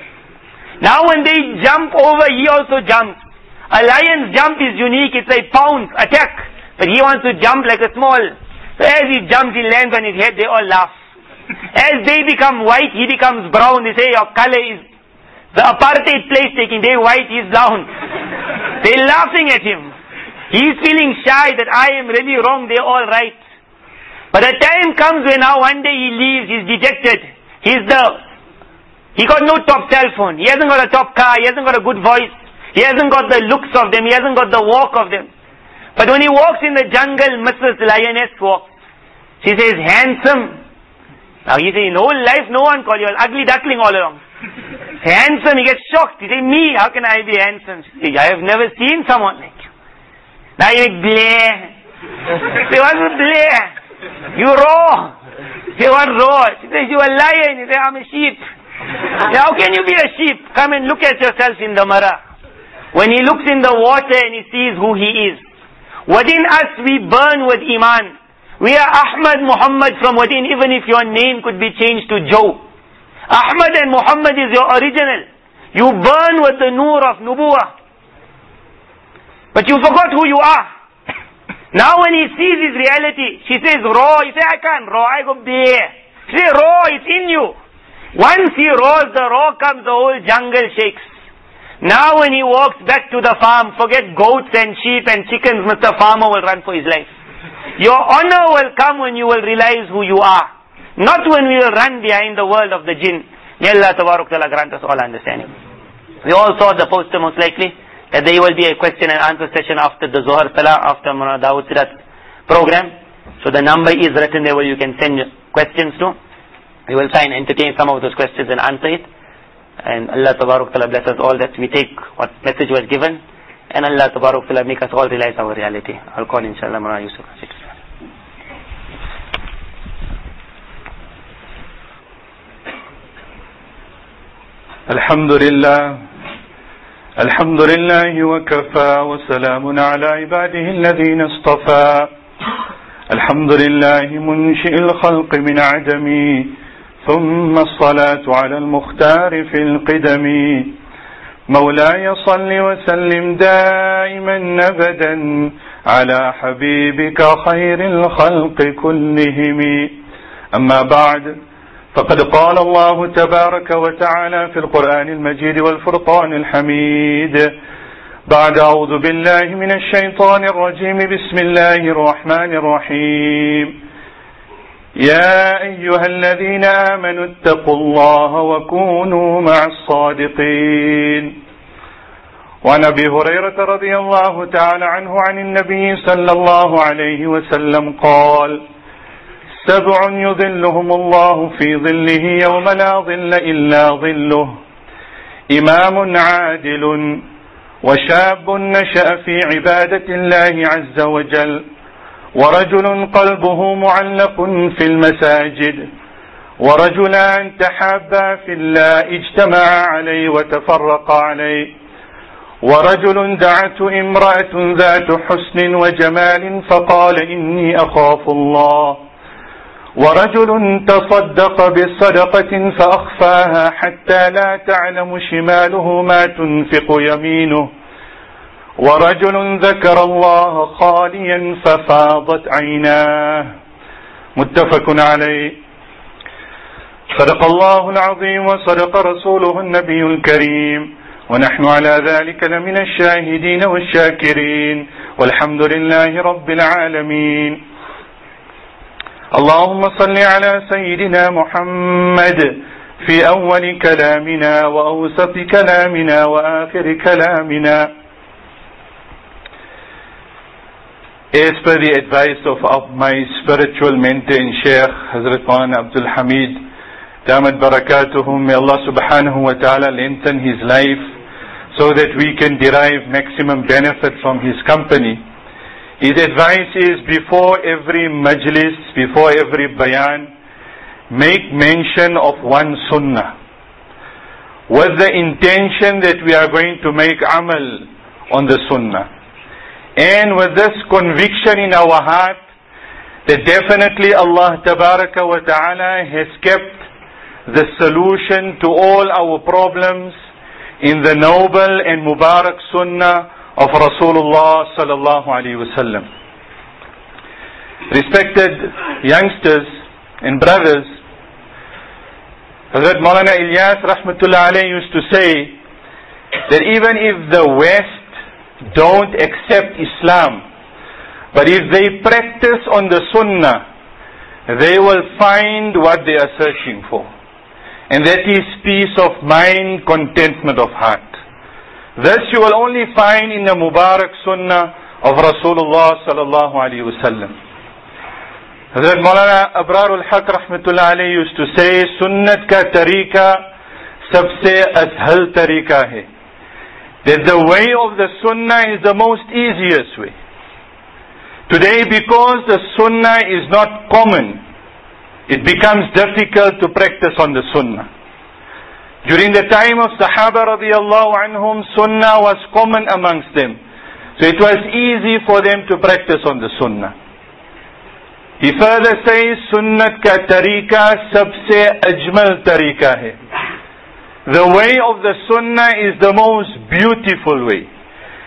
Now when they jump over, he also jumps. A lion's jump is unique, it's a pounce, attack. But he wants to jump like a small. So as he jumps, he lands on his head, they all laugh. As they become white, he becomes brown. They say, your color is the apartheid place taking. They're white, he's brown. They're laughing at him. He's feeling shy that I am really wrong, they're all right. But a time comes when now one day he leaves, he's dejected. He's the, he got no top cell phone. He hasn't got a top car. He hasn't got a good voice. He hasn't got the looks of them. He hasn't got the walk of them. But when he walks in the jungle, Missus Lioness walks. She says, handsome. Now he says, in whole life no one called you, ugly duckling all along. Handsome, he gets shocked. He says, me, how can I be handsome? She says, I have never seen someone like you. Now you make bleh. Say, what's with bleh? You raw. Say, what raw? She says, you a lion. He says, I'm a sheep. Say, how can you be a sheep? Come and look at yourself in the mirror. When he looks in the water and he sees who he is. Within us we burn with Iman. We are Ahmad Muhammad from within, even if your name could be changed to Joe. Ahmad and Muhammad is your original. You burn with the noor of Nubuwah. But you forgot who you are. Now when he sees his reality, she says roar, he says I can't roar, I go bear. She says roar, it's in you. Once he roars, the roar comes, the whole jungle shakes. Now when he walks back to the farm, forget goats and sheep and chickens, Mister Farmer will run for his life. Your honor will come when you will realize who you are. Not when we will run behind the world of the jinn. May Allah Tabarak Ta'ala grant us all understanding. We all saw the poster most likely, that there will be a question and answer session after the Zohar Salah, after Mawlana Dawood Sirat's program. So the number is written there where you can send questions to. We will try and entertain some of those questions and answer it. And Allah Tabarak Ta'ala bless us all that we take what message was given. And Allah Tabarak Ta'ala make us all realize our reality. I'll call inshallah Mawlana Yusuf. الحمد لله الحمد لله وكفى وسلام على عباده الذين اصطفى الحمد لله منشئ الخلق من عدم ثم الصلاة على المختار في القدم مولاي صل وسلم دائما أبدا على حبيبك خير الخلق كلهم أما بعد فقد قال الله تبارك وتعالى في القرآن المجيد والفرقان الحميد بعد أعوذ بالله من الشيطان الرجيم بسم الله الرحمن الرحيم يا أيها الذين آمنوا اتقوا الله وكونوا مع الصادقين وعن أبي هريرة رضي الله تعالى عنه عن النبي صلى الله عليه وسلم قال سبع يظلهم الله في ظله يوم لا ظل إلا ظله إمام عادل وشاب نشأ في عبادة الله عز وجل ورجل قلبه معلق في المساجد ورجلان تحابا في الله اجتمعا عليه وتفرقا عليه ورجل دعته امرأة ذات حسن وجمال فقال إني أخاف الله ورجل تصدق بصدقة فأخفاها حتى لا تعلم شماله ما تنفق يمينه ورجل ذكر الله خاليا ففاضت عيناه متفق عليه صدق الله العظيم وصدق رسوله النبي الكريم ونحن على ذلك لمن الشاهدين والشاكرين والحمد لله رب العالمين اللهم صل على سيدنا محمد في أول كلامنا وأوسط كلامنا وآخر كلامنا. As per the advice of, of my spiritual mentor and Shaykh Hazrat Maulana Abdul Hamid Damat Barakatuhum, may Allah subhanahu wa ta'ala lengthen his life so that we can derive maximum benefit from his company. His advice is, before every majlis, before every bayan, make mention of one sunnah with the intention that we are going to make amal on the sunnah, and with this conviction in our heart that definitely Allah Tabaraka wa Ta'ala has kept the solution to all our problems in the noble and Mubarak sunnah of Rasulullah sallallahu alaihi wasallam. Respected youngsters and brothers, Hazrat Maulana Ilyas rahmatullah alayhi used to say that even if the West don't accept Islam, but if they practice on the sunnah, they will find what they are searching for, and that is peace of mind, contentment of heart. This you will only find in the Mubarak Sunnah of Rasulullah sallallahu alaihi wasallam. Hazrat Maulana Abrarul Haq rahmatullah alayhi used to say, Sunnat ka tarika sabse ashal tarika hai. That the way of the Sunnah is the most easiest way. Today, because the Sunnah is not common, it becomes difficult to practice on the Sunnah. During the time of Sahaba radiallahu anhum, Sunnah was common amongst them. So it was easy for them to practice on the Sunnah. He further says, Sunnat ka tarika sabse ajmal tarika hai. The way of the Sunnah is the most beautiful way.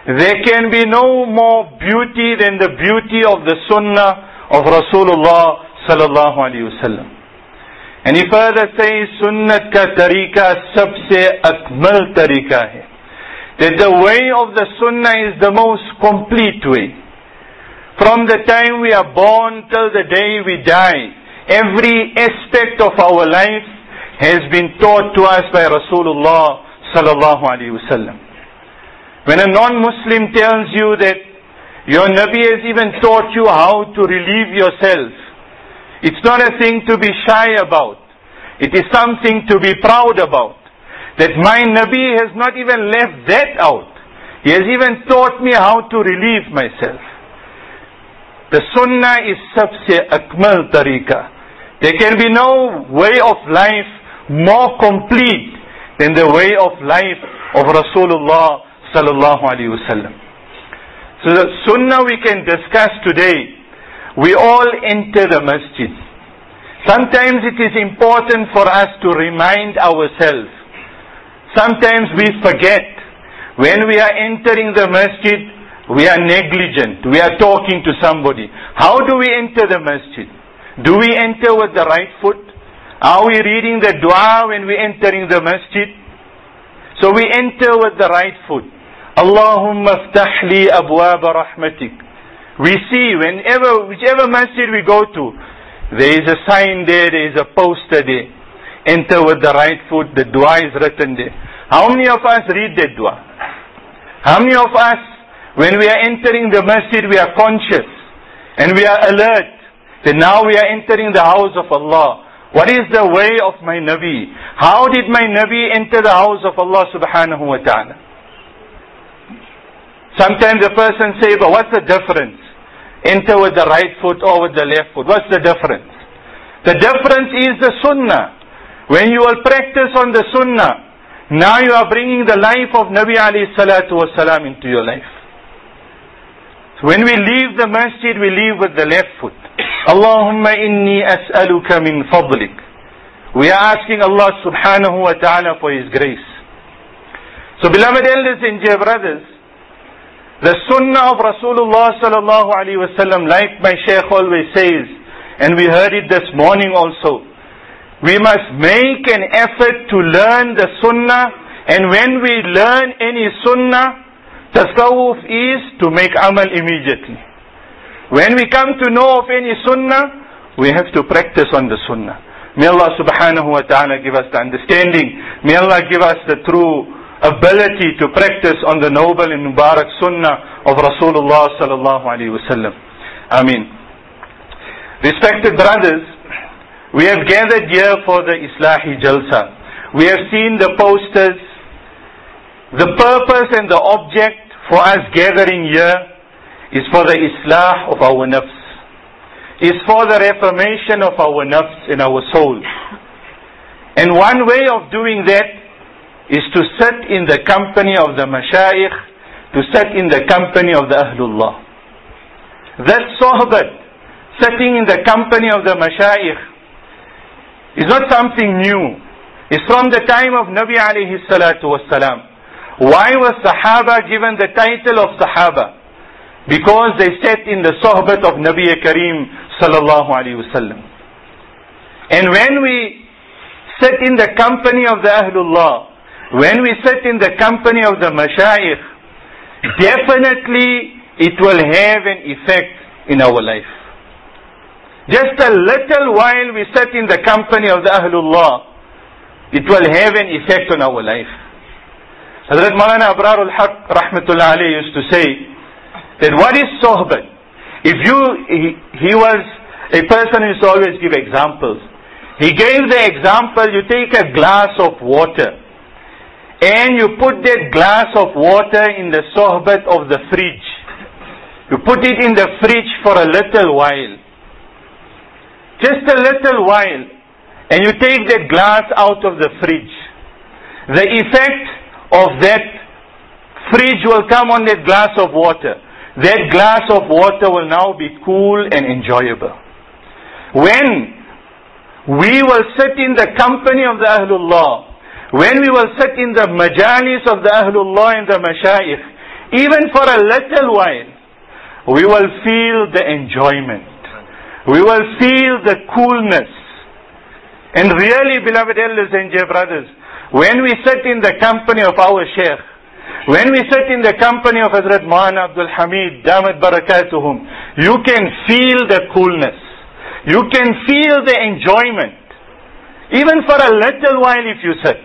there can be no more beauty than the beauty of the sunnah of Rasulullah sallallahu alaihi wasallam. And he further says, Sunnat ka tarika sabse akmal tarika hai. That the way of the sunnah is the most complete way. From the time we are born till the day we die, every aspect of our life has been taught to us by Rasulullah sallallahu alaihi wasallam. When a non-Muslim tells you that your Nabi has even taught you how to relieve yourself, it's not a thing to be shy about. It is something to be proud about. That my Nabi has not even left that out. He has even taught me how to relieve myself. The sunnah is sabse akmal tarika. There can be no way of life more complete than the way of life of Rasulullah sallallahu alaihi wasallam. So the sunnah we can discuss today. We all enter the masjid. Sometimes it is important for us to remind ourselves. Sometimes we forget. When we are entering the masjid, we are negligent. We are talking to somebody. How do we enter the masjid? Do we enter with the right foot? Are we reading the dua when we are entering the masjid? So we enter with the right foot. Allahumma aftah li abwaba rahmatik. We see whenever, whichever masjid we go to, there is a sign there, there is a poster there. Enter with the right foot, the dua is written there. How many of us read that dua? How many of us, when we are entering the masjid, we are conscious and we are alert that now we are entering the house of Allah. What is the way of my Nabi? How did my Nabi enter the house of Allah subhanahu wa ta'ala? Sometimes a person says, but what's the difference? Enter with the right foot or with the left foot. What's the difference? The difference is the sunnah. When you will practice on the sunnah, now you are bringing the life of Nabi alayhi salatu wasalam into your life. So when we leave the masjid, we leave with the left foot. Allahumma inni as'aluka min fadlik. We are asking Allah subhanahu wa ta'ala for His grace. So beloved elders and dear brothers, the sunnah of Rasulullah sallallahu alaihi wasallam, like my Shaykh always says, and we heard it this morning also, we must make an effort to learn the sunnah, and when we learn any sunnah, tasawwuf is to make amal immediately. When we come to know of any sunnah, we have to practice on the sunnah. May Allah subhanahu wa ta'ala give us the understanding. May Allah give us the true ability to practice on the noble and mubarak sunnah of Rasulullah sallallahu alaihi wasallam. Ameen. Respected brothers, we have gathered here for the Islahi Jalsa. We have seen the posters. The purpose and the object for us gathering here is for the Islah of our nafs. Is for the reformation of our nafs in our soul. And one way of doing that is to sit in the company of the mashayikh, to sit in the company of the Ahlullah. That sohbat, sitting in the company of the mashayikh, is not something new. It's from the time of Nabi alayhi salatu wasalam. Why was Sahaba given the title of Sahaba? Because they sat in the sohbat of Nabi Kareem sallallahu alayhi wasallam. And when we sit in the company of the Ahlullah, when we sit in the company of the mashayikh, definitely it will have an effect in our life. Just a little while we sit in the company of the Ahlullah, it will have an effect on our life. Hazrat Maulana Abrar al-Haq rahmatullah alayhi used to say that what is sohbat? If you, he, he was a person who used to always give examples. He gave the example, you take a glass of water and you put that glass of water in the sohbat of the fridge. You put it in the fridge for a little while. Just a little while, and you take that glass out of the fridge. The effect of that fridge will come on that glass of water. That glass of water will now be cool and enjoyable. When we will sit in the company of the Ahlullah, when we will sit in the majalis of the Ahlullah and the mashayikh, even for a little while, we will feel the enjoyment. We will feel the coolness. And really, beloved elders and dear brothers, when we sit in the company of our Shaykh, when we sit in the company of Hazrat Maulana Abdul Hamid, Damat Barakatuhum, you can feel the coolness. You can feel the enjoyment. Even for a little while if you sit.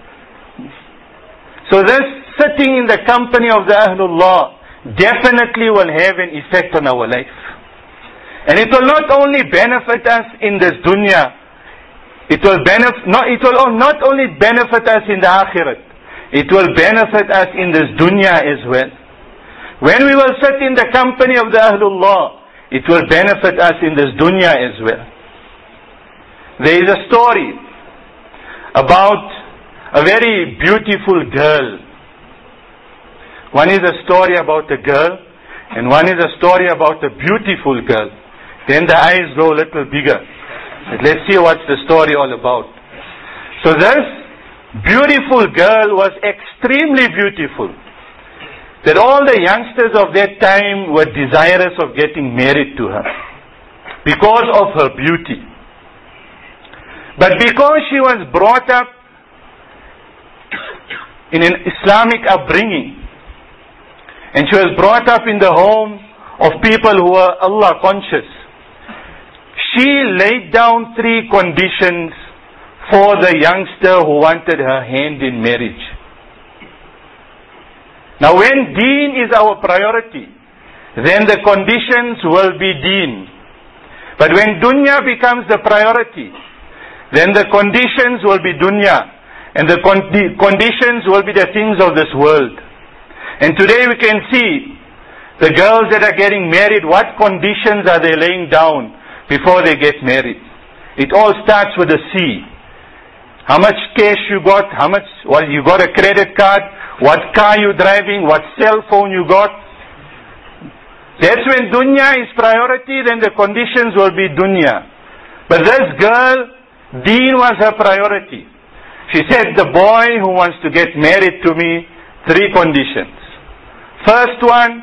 So this sitting in the company of the Ahlullah definitely will have an effect on our life. And it will not only benefit us in this dunya, it will benefit, not, it will not only benefit us in the akhirat, it will benefit us in this dunya as well. When we will sit in the company of the Ahlullah, it will benefit us in this dunya as well. There is a story about a very beautiful girl. One is a story about a girl, and one is a story about a beautiful girl. Then the eyes grow a little bigger. Let's see what's the story all about. So this beautiful girl was extremely beautiful, that all the youngsters of that time were desirous of getting married to her because of her beauty. But because she was brought up in an Islamic upbringing, and she was brought up in the home of people who were Allah conscious, she laid down three conditions for the youngster who wanted her hand in marriage. Now when deen is our priority, then the conditions will be deen. But when dunya becomes the priority, then the conditions will be dunya, and the con- conditions will be the things of this world. And today we can see the girls that are getting married, what conditions are they laying down before they get married? It all starts with a C. How much cash you got, how much, well, you got a credit card, what car you driving, what cell phone you got. That's when dunya is priority, then the conditions will be dunya. But this girl, deen was her priority. She said, the boy who wants to get married to me, three conditions. First one,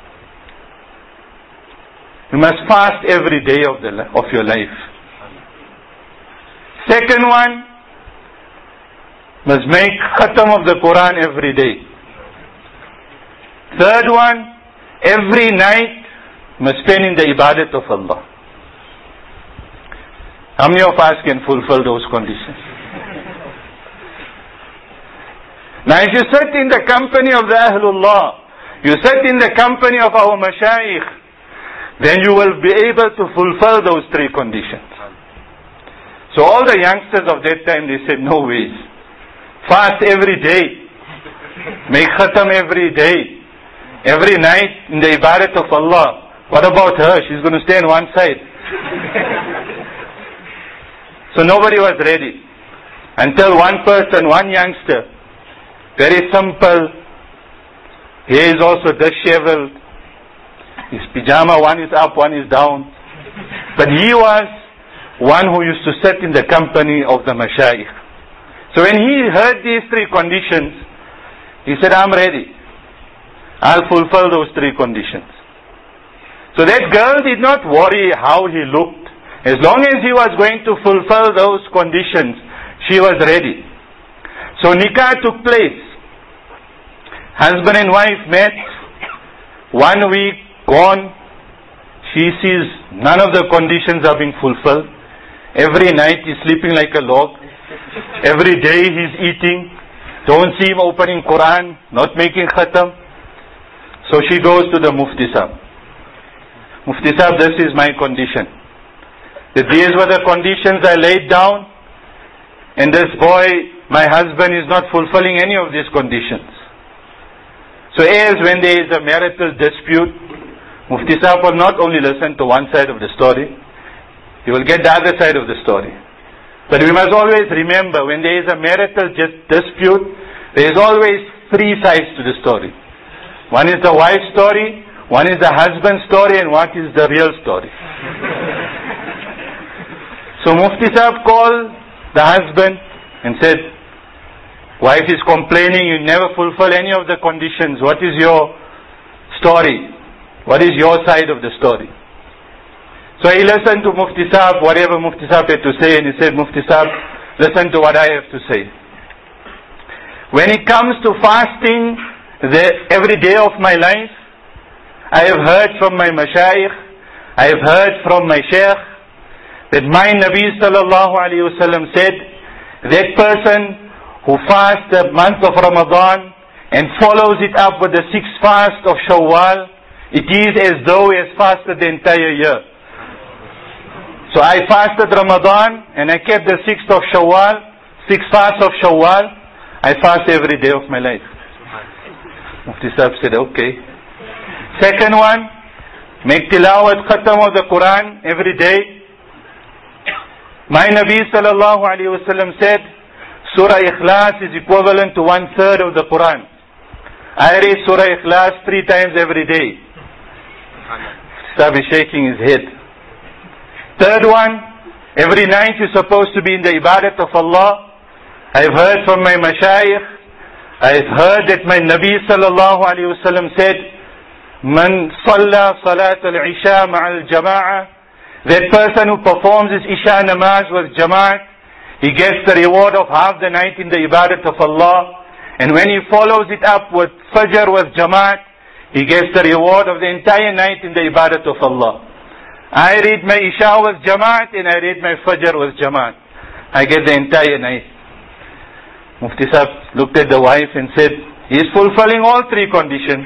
you must fast every day of, the, of your life. Second one, must make khatam of the Quran every day. Third one, every night must spend in the ibadat of Allah. How many of us can fulfill those conditions? Now if you sit in the company of the Ahlullah, you sit in the company of our mashayikh, then you will be able to fulfill those three conditions. So all the youngsters of that time, they said, no ways. Fast every day. Make khatam every day. Every night in the ibadat of Allah. What about her? She's going to stay on one side. So nobody was ready. Until one person, one youngster, very simple, he is also disheveled. His pyjama, one is up, one is down. But he was one who used to sit in the company of the mashayikh. So when he heard these three conditions, he said, I'm ready. I'll fulfill those three conditions. So that girl did not worry how he looked. As long as he was going to fulfill those conditions, she was ready. So nikah took place. Husband and wife met. One week gone. She sees none of the conditions are being fulfilled. Every night he's sleeping like a log. Every day he's eating. Don't see him opening Quran, not making khatam. So she goes to the Mufti Sahib. Mufti Sahib, this is my condition. That these were the conditions I laid down, and this boy, my husband, is not fulfilling any of these conditions. So as when there is a marital dispute, Mufti Sahib will not only listen to one side of the story, he will get the other side of the story. But we must always remember, when there is a marital dispute, there is always three sides to the story. One is the wife's story, one is the husband's story, and one is the real story. So Mufti Sahib called the husband and said, wife is complaining, you never fulfill any of the conditions. What is your story. What is your side of the story? So he listened to Mufti Saab, whatever Mufti Saab had to say, and he said, Mufti Saab, listen to what I have to say. When it comes to fasting the, every day of my life, I have heard from my mashayikh, I have heard from my sheikh, that my Nabi sallallahu alayhi wa sallam said, that person who fasts the month of Ramadan and follows it up with the sixth fast of Shawwal, it is as though he has fasted the entire year. So I fasted Ramadan and I kept the sixth of Shawwal, six fasts of Shawwal. I fast every day of my life. Mufti Sahib said, okay. Second one, make tilawat khatam of the Quran every day. My Nabi sallallahu alayhi wa sallam said, Surah Ikhlas is equivalent to one third of the Quran. I read Surah Ikhlas three times every day. Sahib is shaking his head. Third one, every night you're supposed to be in the ibadat of Allah. I've heard from my mashayikh, I've heard that my Nabi sallallahu alayhi wa sallam said, Man salla salat al-isha ma'al jama'ah, that person who performs his isha namaz with jama'at, he gets the reward of half the night in the ibadat of Allah. And when he follows it up with fajr with jama'at, he gets the reward of the entire night in the ibadat of Allah. I read my isha with jama'at and I read my fajr with jama'at. I get the entire night. Mufti Sahib looked at the wife and said, he is fulfilling all three conditions.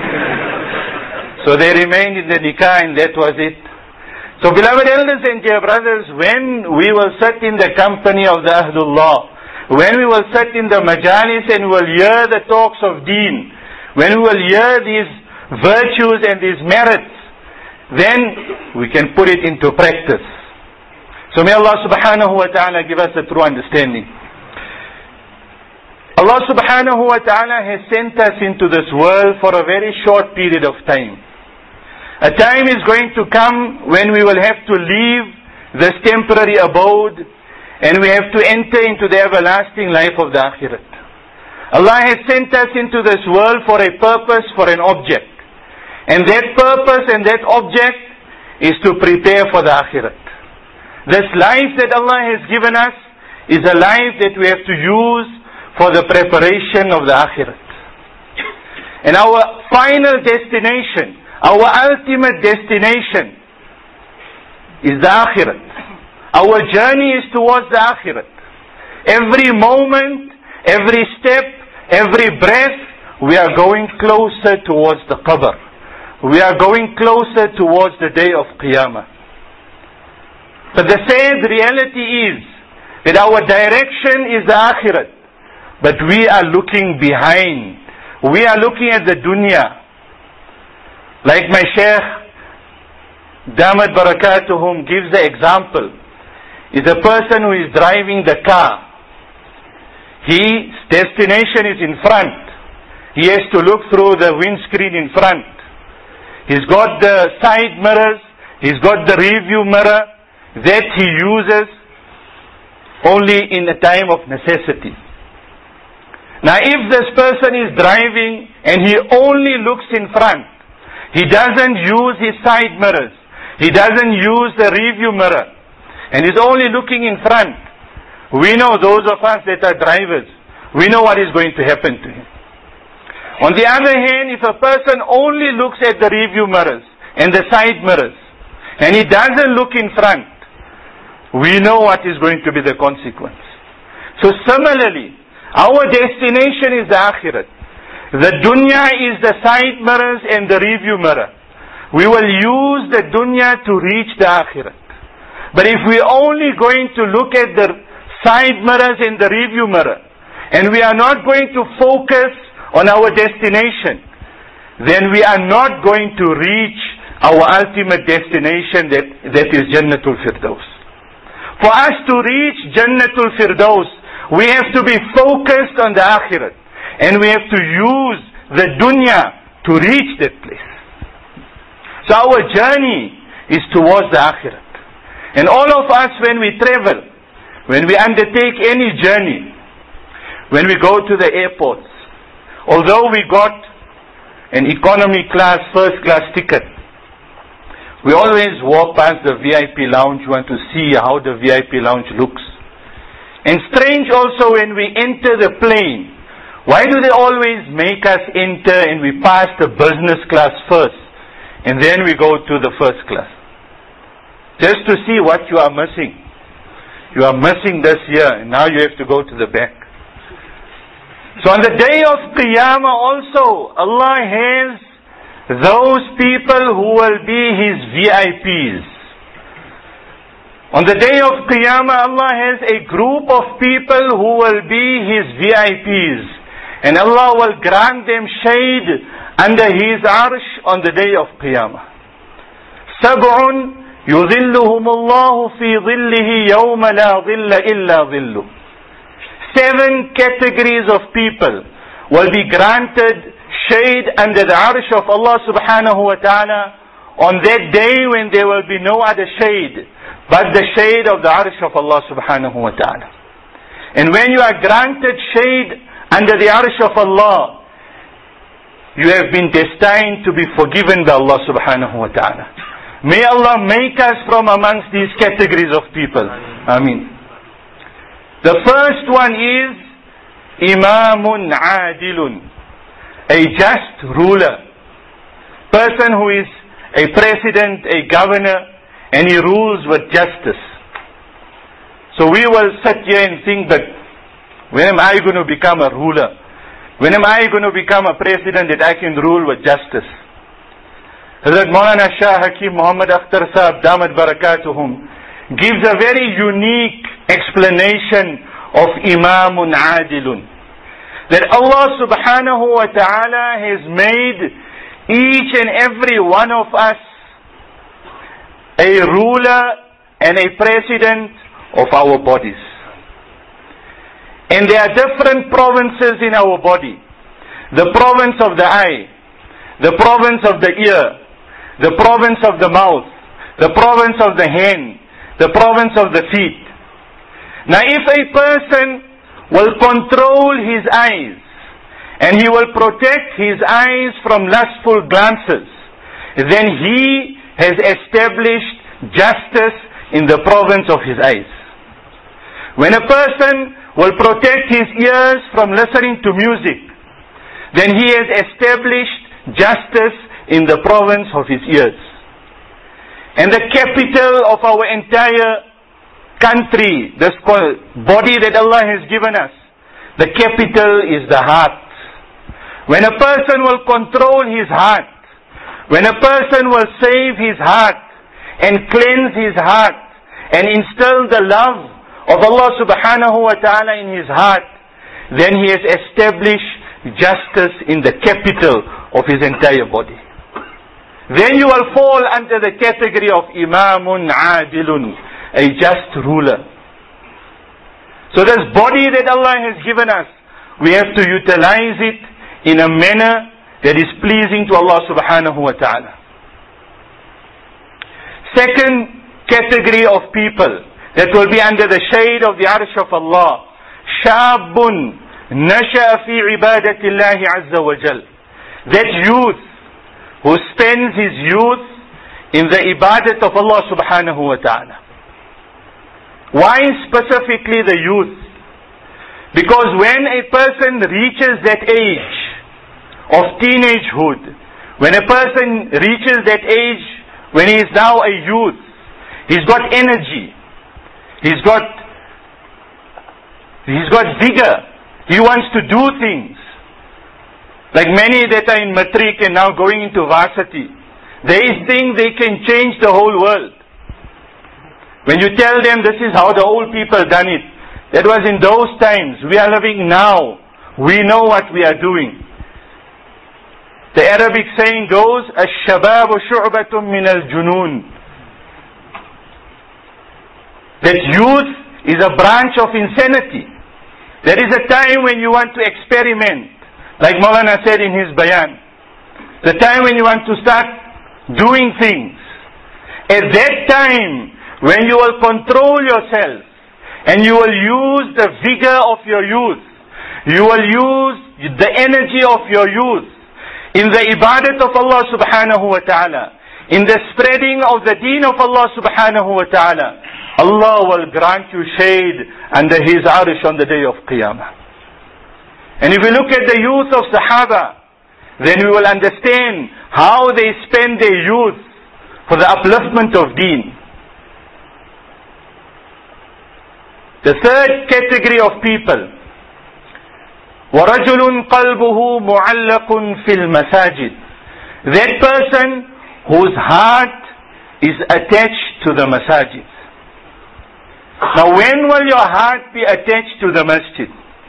So they remained in the nikah and that was it. So beloved elders and dear brothers, when we will sit in the company of the Ahlullah, when we will sit in the majalis and we will hear the talks of deen, when we will hear these virtues and these merits, then we can put it into practice. So may Allah subhanahu wa ta'ala give us a true understanding. Allah subhanahu wa ta'ala has sent us into this world for a very short period of time. A time is going to come when we will have to leave this temporary abode and we have to enter into the everlasting life of the Akhirat. Allah has sent us into this world for a purpose, for an object. And that purpose and that object is to prepare for the Akhirat. This life that Allah has given us is a life that we have to use for the preparation of the Akhirat. And our final destination, our ultimate destination is the Akhirat. Our journey is towards the Akhirat. Every moment, every step, every breath, we are going closer towards the Qabr. We are going closer towards the day of Qiyamah. But the sad reality is that our direction is the Akhirat. But we are looking behind. We are looking at the dunya. Like my Shaykh, Damat Barakatuhum, gives the example. Is a person who is driving the car. His destination is in front. He has to look through the windscreen in front. He's got the side mirrors. He's got the rear view mirror that he uses only in a time of necessity. Now if this person is driving and he only looks in front, he doesn't use his side mirrors, he doesn't use the rear view mirror, and he's only looking in front, we know, those of us that are drivers, we know what is going to happen to him. On the other hand, if a person only looks at the rear view mirrors and the side mirrors, and he doesn't look in front, we know what is going to be the consequence. So similarly, our destination is the Akhirat. The dunya is the side mirrors and the rear view mirror. We will use the dunya to reach the Akhirat. But if we are only going to look at the side mirrors and the rear view mirror, and we are not going to focus on our destination, then we are not going to reach our ultimate destination, that, that is Jannatul Firdaus. For us to reach Jannatul Firdaus, we have to be focused on the Akhirat. And we have to use the dunya to reach that place. So our journey is towards the Akhirat. And all of us, when we travel, when we undertake any journey, when we go to the airports, although we got an economy class, first class ticket. We always walk past the V I P lounge, we want to see how the V I P lounge looks. And strange also when we enter the plane, why do they always make us enter and we pass the business class first and then we go to the first class? Just to see what you are missing. You are missing this year and now you have to go to the back. So on the day of Qiyamah also, Allah has those people who will be His V I Ps. On the day of Qiyamah, Allah has a group of people who will be His V I Ps. And Allah will grant them shade under His arsh on the day of Qiyamah. سَبْعٌ يُظِلُّهُمُ اللَّهُ فِي ظِلِّهِ يَوْمَ لَا ظِلَّ إِلَّا ظِلُّهُ. Seven categories of people will be granted shade under the arsh of Allah subhanahu wa ta'ala on that day when there will be no other shade but the shade of the arsh of Allah subhanahu wa ta'ala. And when you are granted shade under the arsh of Allah, you have been destined to be forgiven by Allah subhanahu wa ta'ala. May Allah make us from amongst these categories of people. Ameen. The first one is Imamun Adilun, a just ruler. Person who is a president, a governor, and he rules with justice. So we will sit here and think that, when am I going to become a ruler? When am I going to become a president that I can rule with justice? Hazrat Maulana Shah Hakim Muhammad Akhtar Sahab Damat Barakatuhum gives a very unique explanation of Imamun Adilun. That Allah subhanahu wa ta'ala has made each and every one of us a ruler and a president of our bodies. And there are different provinces in our body. The province of the eye, the province of the ear, the province of the mouth, the province of the hand, the province of the feet. Now if a person will control his eyes and he will protect his eyes from lustful glances, then he has established justice in the province of his eyes. When a person will protect his ears from listening to music, then he has established justice in the province of his ears. And the capital of our entire country, this body that Allah has given us, the capital is the heart. When a person will control his heart, when a person will save his heart and cleanse his heart and instill the love of Allah subhanahu wa ta'ala in his heart, then he has established justice in the capital of his entire body. Then you will fall under the category of Imamun Adilun, a just ruler. So this body that Allah has given us, we have to utilize it in a manner that is pleasing to Allah subhanahu wa ta'ala. Second category of people that will be under the shade of the arsh of Allah, Shabun Nasha'a fi ibadati Allahi azza wa jal. That youth who spends his youth in the ibadat of Allah subhanahu wa ta'ala. Why specifically the youth? Because when a person reaches that age of teenagehood, when a person reaches that age when he is now a youth, he's got energy, he's got he's got vigor, he wants to do things. Like many that are in matric and now going into varsity, they think they can change the whole world. When you tell them this is how the old people done it, that was in those times. We are living now. We know what we are doing. The Arabic saying goes, "Ash-shababu shu'batun min al-junun." That youth is a branch of insanity. There is a time when you want to experiment, like Maulana said in his bayan. The time when you want to start doing things. At that time, when you will control yourself and you will use the vigor of your youth, you will use the energy of your youth, in the ibadat of Allah subhanahu wa ta'ala, in the spreading of the deen of Allah subhanahu wa ta'ala, Allah will grant you shade under His arish on the day of Qiyamah. And if we look at the youth of Sahaba, then we will understand how they spend their youth for the upliftment of deen. The third category of people, وَرَجُلٌ قَلْبُهُ مُعَلَّقٌ فِي الْمَسَاجِدِ, that person whose heart is attached to the masajid. Now when will your heart be attached to the masjid?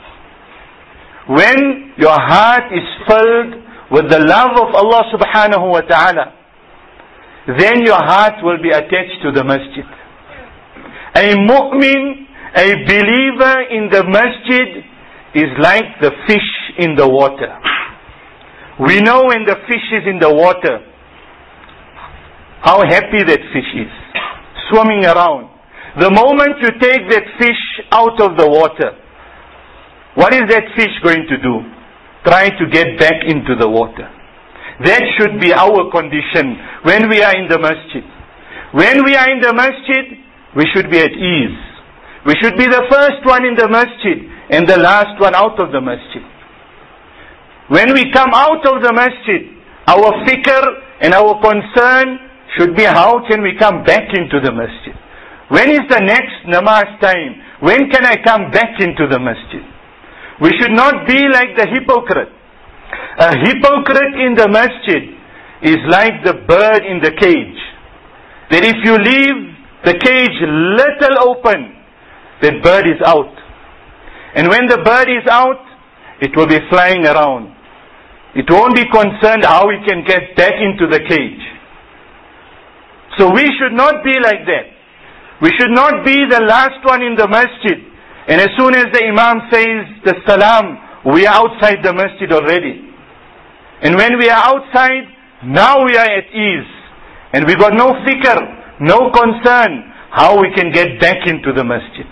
When your heart is filled with the love of Allah subhanahu wa ta'ala, then your heart will be attached to the masjid. A mu'min, a believer in the masjid is like the fish in the water. We know when the fish is in the water, how happy that fish is, swimming around. The moment you take that fish out of the water, what is that fish going to do? Try to get back into the water. That should be our condition when we are in the masjid. When we are in the masjid, we should be at ease. We should be the first one in the masjid and the last one out of the masjid. When we come out of the masjid, our fikr and our concern should be how can we come back into the masjid? When is the next namaz time? When can I come back into the masjid? We should not be like the hypocrite. A hypocrite in the masjid is like the bird in the cage. That if you leave the cage little open, that bird is out. And when the bird is out, it will be flying around. It won't be concerned how it can get back into the cage. So we should not be like that. We should not be the last one in the masjid. And as soon as the Imam says the salam, we are outside the masjid already. And when we are outside, now we are at ease. And we got no fikr, no concern how we can get back into the masjid.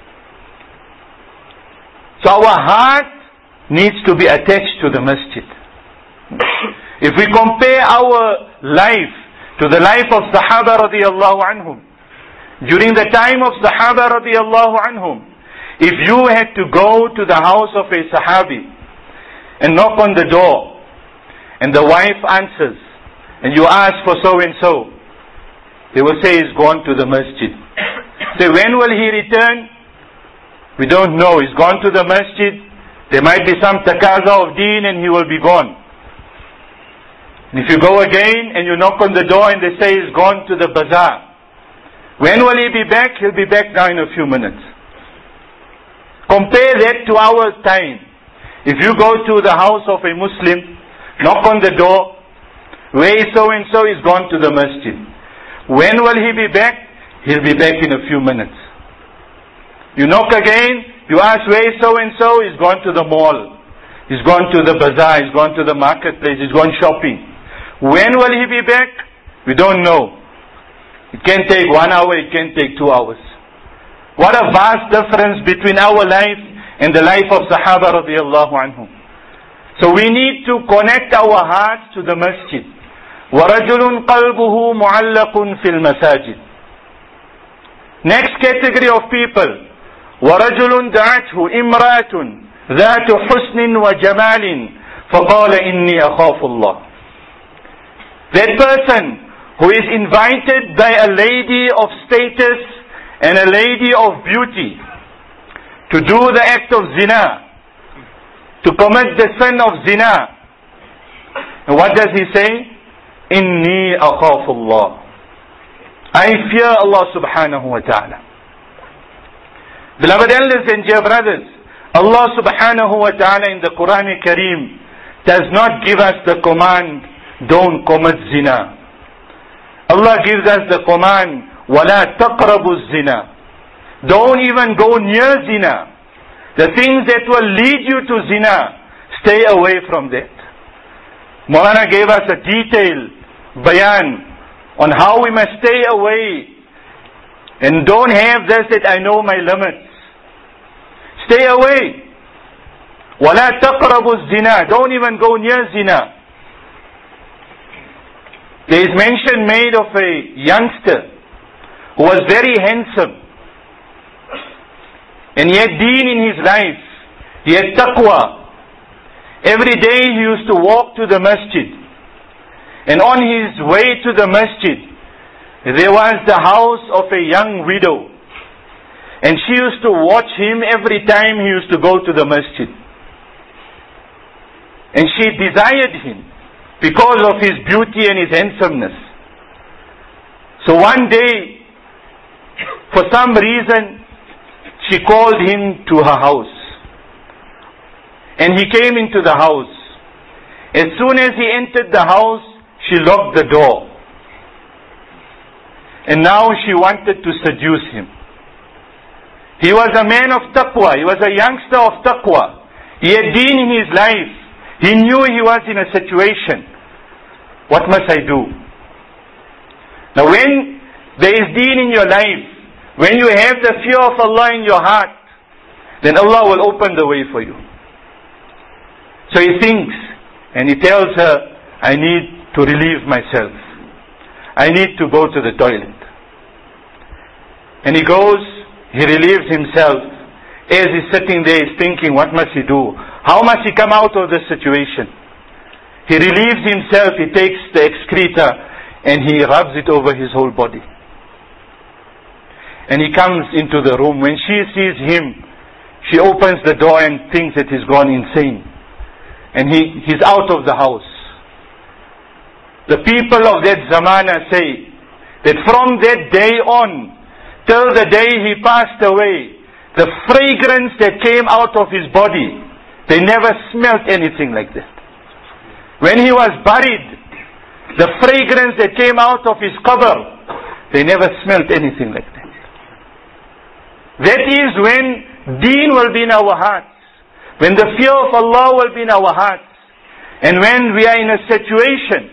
So our heart needs to be attached to the masjid. If we compare our life to the life of Sahaba radiallahu anhum, during the time of Sahaba radiallahu anhum, if you had to go to the house of a Sahabi and knock on the door, and the wife answers, and you ask for so and so, they will say he's gone to the masjid. Say, when will he return? We don't know. He's gone to the masjid. There might be some takaza of deen and he will be gone. And if you go again and you knock on the door and they say he's gone to the bazaar, when will he be back? He'll be back now in a few minutes. Compare that to our time. If you go to the house of a Muslim, knock on the door, where is so and so? Is gone to the masjid. When will he be back? He'll be back in a few minutes. You knock again, you ask where is so and so? He's gone to the mall. He's gone to the bazaar. He's gone to the marketplace. He's gone shopping. When will he be back? We don't know. It can take one hour. It can take two hours. What a vast difference between our life and the life of Sahaba radiallahu anhum. So we need to connect our hearts to the masjid. وَرَجُلٌ قَلْبُهُ مُعَلَّقٌ فِي الْمَسَاجِدِ. Next category of people. وَرَجُلٌ دَعَتْهُ إِمْرَأَةٌ ذَاتُ حُسْنٍ وَجَمَالٍ فَقَالَ إِنِّي أَخَافُ اللَّهِ. That person who is invited by a lady of status and a lady of beauty to do the act of zina, to commit the sin of zina. And what does he say? Inni akhafullah. I fear Allah subhanahu wa ta'ala. Beloved elders and dear brothers, Allah subhanahu wa ta'ala in the Quran Kareem does not give us the command, don't commit zina. Allah gives us the command, وَلَا تَقْرَبُوا الزِّنَا. Don't even go near zina. The things that will lead you to zina, stay away from that. Maulana gave us a detailed bayan on how we must stay away. And don't have this that I know my limits. Stay away. وَلَا تَقْرَبُوا الزِّنَا. Don't even go near zina. there is mention made of a youngster who was very handsome, and he had deen in his life, he had taqwa. Every day he used to walk to the masjid, and on his way to the masjid there was the house of a young widow, and she used to watch him every time he used to go to the masjid, and she desired him because of his beauty and his handsomeness. So one day, for some reason, she called him to her house, and he came into the house. As soon as he entered the house, she locked the door, and now she wanted to seduce him. He was a man of taqwa, he was a youngster of taqwa, he had deen in his life, he knew he was in a situation. What must I do? Now when there is deen in your life, when you have the fear of Allah in your heart, then Allah will open the way for you. So he thinks, and he tells her, I need to relieve myself. I need to go to the toilet. And he goes, he relieves himself. As he's sitting there, he's thinking, what must he do? How must he come out of this situation? He relieves himself, he takes the excreta and he rubs it over his whole body. And he comes into the room. When she sees him, she opens the door and thinks that he's gone insane. And he, he's out of the house. The people of that zamana say that from that day on, till the day he passed away, the fragrance that came out of his body, they never smelt anything like that. When he was buried, the fragrance that came out of his qabr, they never smelt anything like that. That is when deen will be in our hearts, when the fear of Allah will be in our hearts, and when we are in a situation.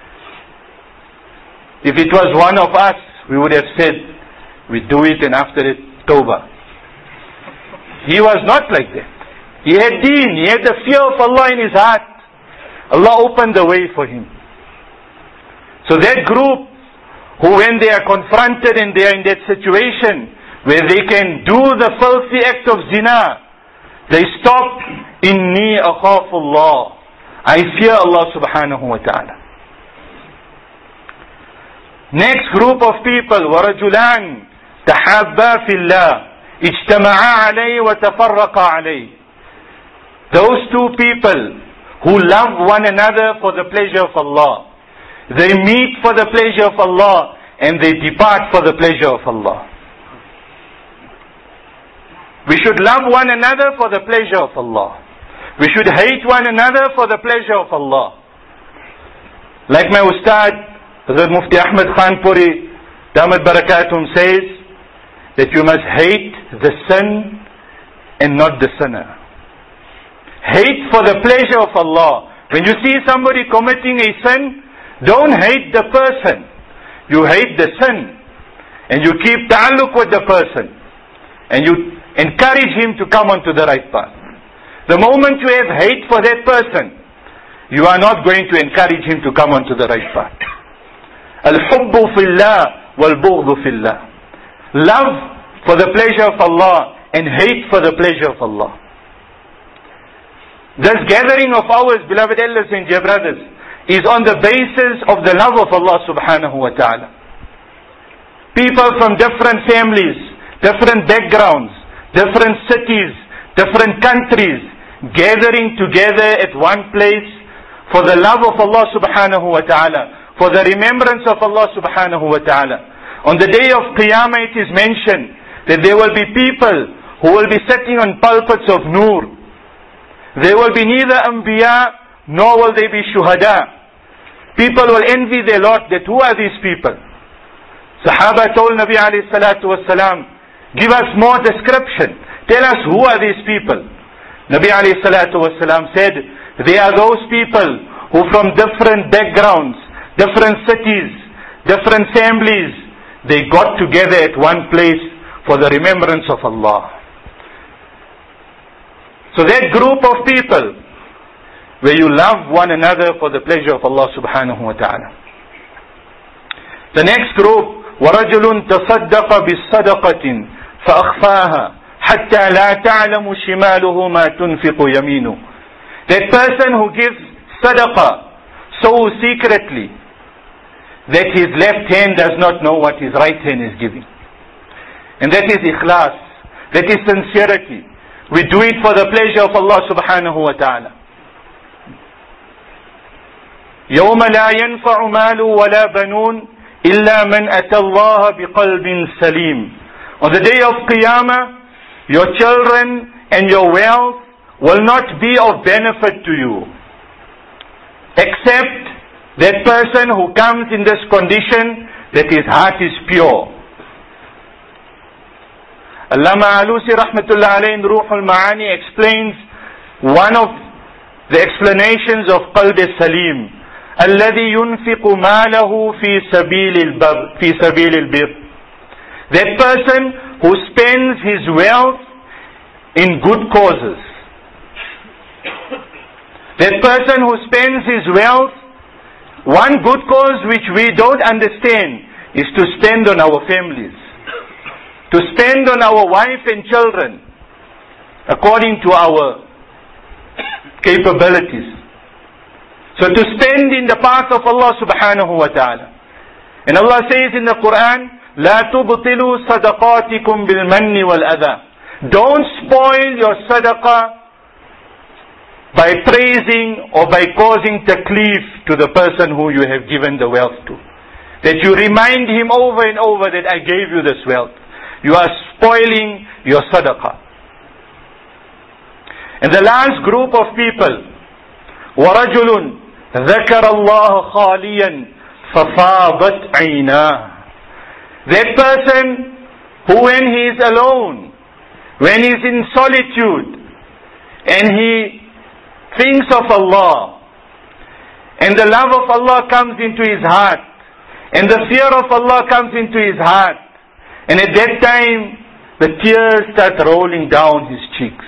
If it was one of us, we would have said, we do it and after it, tawbah. He was not like that. He had deen, he had the fear of Allah in his heart. Allah opened the way for him. So that group who when they are confronted and they are in that situation where they can do the filthy act of zina, they stop, inni akhafullah, I fear Allah subhanahu wa ta'ala. Next group of people, وَرَجُلَانِ تَحَابَّا فِي اللَّهِ اجْتَمَعَا عَلَيْهِ وَتَفَرَّقَا عَلَيْهِ. Those two people who love one another for the pleasure of Allah. They meet for the pleasure of Allah and they depart for the pleasure of Allah. We should love one another for the pleasure of Allah. We should hate one another for the pleasure of Allah. Like my Ustad, Hazrat Mufti Ahmed Khan Puri, Damat Barakatum, says that you must hate the sin and not the sinner. Hate for the pleasure of Allah. When you see somebody committing a sin, don't hate the person. You hate the sin. And you keep ta'alluq with the person. And you encourage him to come onto the right path. The moment you have hate for that person, you are not going to encourage him to come onto the right path. Al-hubbu fillah wal-bughdu fillah. Love for the pleasure of Allah and hate for the pleasure of Allah. This gathering of ours, beloved elders and dear brothers, is on the basis of the love of Allah subhanahu wa ta'ala. People from different families, different backgrounds, different cities, different countries, gathering together at one place for the love of Allah subhanahu wa ta'ala, for the remembrance of Allah subhanahu wa ta'ala. On the day of Qiyamah it is mentioned that there will be people who will be sitting on pulpits of nur. There will be neither anbiya nor will they be shuhada. People will envy their lot that who are these people? Sahaba told Nabi alayhi salatu wasalam, give us more description. Tell us who are these people. Nabi alayhi salatu wasalam said, they are those people who from different backgrounds, different cities, different families, they got together at one place for the remembrance of Allah. So that group of people where you love one another for the pleasure of Allah subhanahu wa ta'ala. The next group, وَرَجُلٌ تَصَدَّقَ بِالصَّدَقَةٍ فَأَخْفَاهَا حَتَّى لَا تَعْلَمُ شِمَالُهُ مَا تُنْفِقُ يَمِينُهُ. That person who gives sadaqah so secretly that his left hand does not know what his right hand is giving. And that is ikhlas. That is sincerity. We do it for the pleasure of Allah subhanahu wa ta'ala. يَوْمَ لَا يَنْفَعُ مَالُ وَلَا بَنُونَ إِلَّا مَنْ أَتَى اللَّهَ بِقَلْبٍ سَلِيمٍ. On the day of Qiyamah, your children and your wealth will not be of benefit to you, except that person who comes in this condition that his heart is pure. Allama Alusi rahmatullah alayhi in Ruhul Ma'ani explains one of the explanations of Qalb Salim. الذي ينفق ماله في سبيل البر في سبيل البر. That person who spends his wealth in good causes. That person who spends his wealth, one good cause which we don't understand is to spend on our families, to spend on our wife and children according to our capabilities. So to spend in the path of Allah subhanahu wa ta'ala. And Allah says in the Quran, لا تبطلوا صدقاتكم بالمن والأذى. Don't spoil your sadaqah by praising or by causing taklif to the person who you have given the wealth to. That you remind him over and over that I gave you this wealth. You are spoiling your sadaqah. And the last group of people, وَرَجُلٌ ذَكَرَ اللَّهَ خَالِيًا فَفَاضَتْ عَيْنَاهُ. That person who when he is alone, when he is in solitude, and he thinks of Allah, and the love of Allah comes into his heart, and the fear of Allah comes into his heart, and at that time the tears start rolling down his cheeks.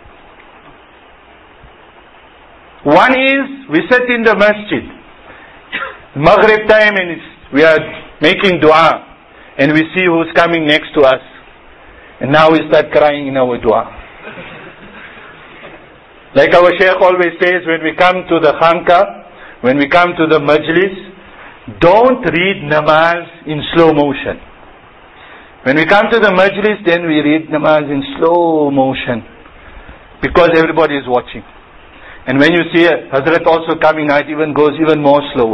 One is, we sit in the masjid, Maghrib time, and it's, we are making dua, and we see who's coming next to us, and now we start crying in our dua. Like our Shaykh always says, when we come to the khanqa, when we come to the majlis, don't read namaz in slow motion. When we come to the majlis, then we read namaz in slow motion, because everybody is watching. And when you see Hazrat also coming, it even goes even more slower.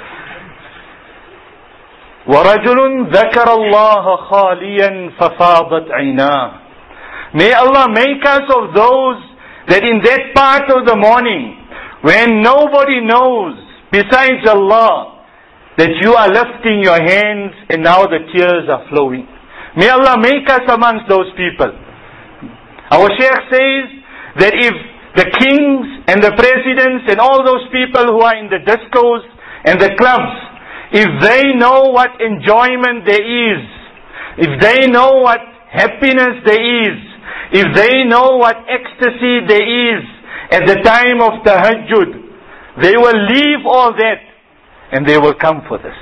وَرَجُلٌ ذَكَرَ اللَّهَ خَالِيًا فَفَاضَتْ عَيْنَاهُ. May Allah make us of those that in that part of the morning, when nobody knows besides Allah, that you are lifting your hands and now the tears are flowing. May Allah make us amongst those people. Our Shaykh says that if the kings and the presidents and all those people who are in the discos and the clubs, if they know what enjoyment there is, if they know what happiness there is, if they know what ecstasy there is at the time of tahajjud, they will leave all that and they will come for this.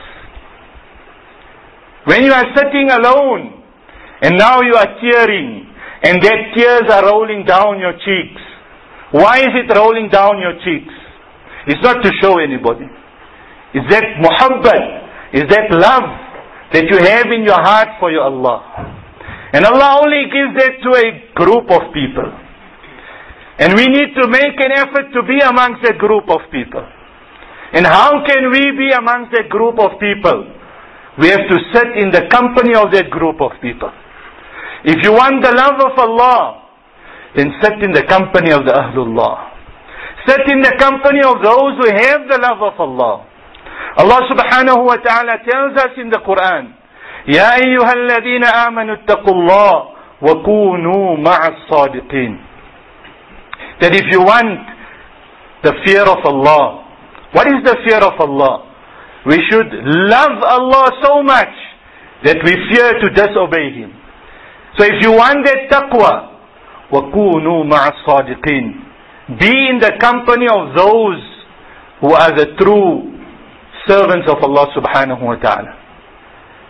When you are sitting alone and now you are tearing and that tears are rolling down your cheeks, why is it rolling down your cheeks? It's not to show anybody. It's that muhabbat, is that love that you have in your heart for your Allah. And Allah only gives that to a group of people. And we need to make an effort to be amongst that group of people. And how can we be amongst that group of people? We have to sit in the company of that group of people. If you want the love of Allah, then sit in the company of the Ahlullah. Sit in the company of those who have the love of Allah. Allah subhanahu wa ta'ala tells us in the Quran, يَا أَيُّهَا الَّذِينَ آمَنُوا اتَّقُوا اللَّهَ وَكُونُوا مَعَ الصَّادِقِينَ. That if you want the fear of Allah, what is the fear of Allah? We should love Allah so much that we fear to disobey Him. So if you want that taqwa, وَكُونُوا مَعَ الصَّادِقِينَ. Be in the company of those who are the true servants of Allah subhanahu wa ta'ala.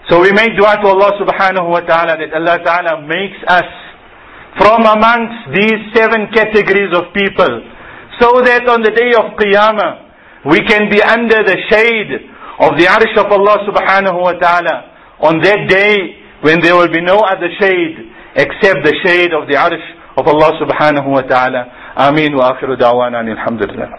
So we make dua to Allah subhanahu wa ta'ala that Allah ta'ala makes us from amongst these seven categories of people, so that on the day of Qiyamah we can be under the shade of the Arsh of Allah subhanahu wa ta'ala on that day when there will be no other shade except the shade of the Arsh of Allah subhanahu wa ta'ala. Ameen wa akhiru da'wana alhamdulillah.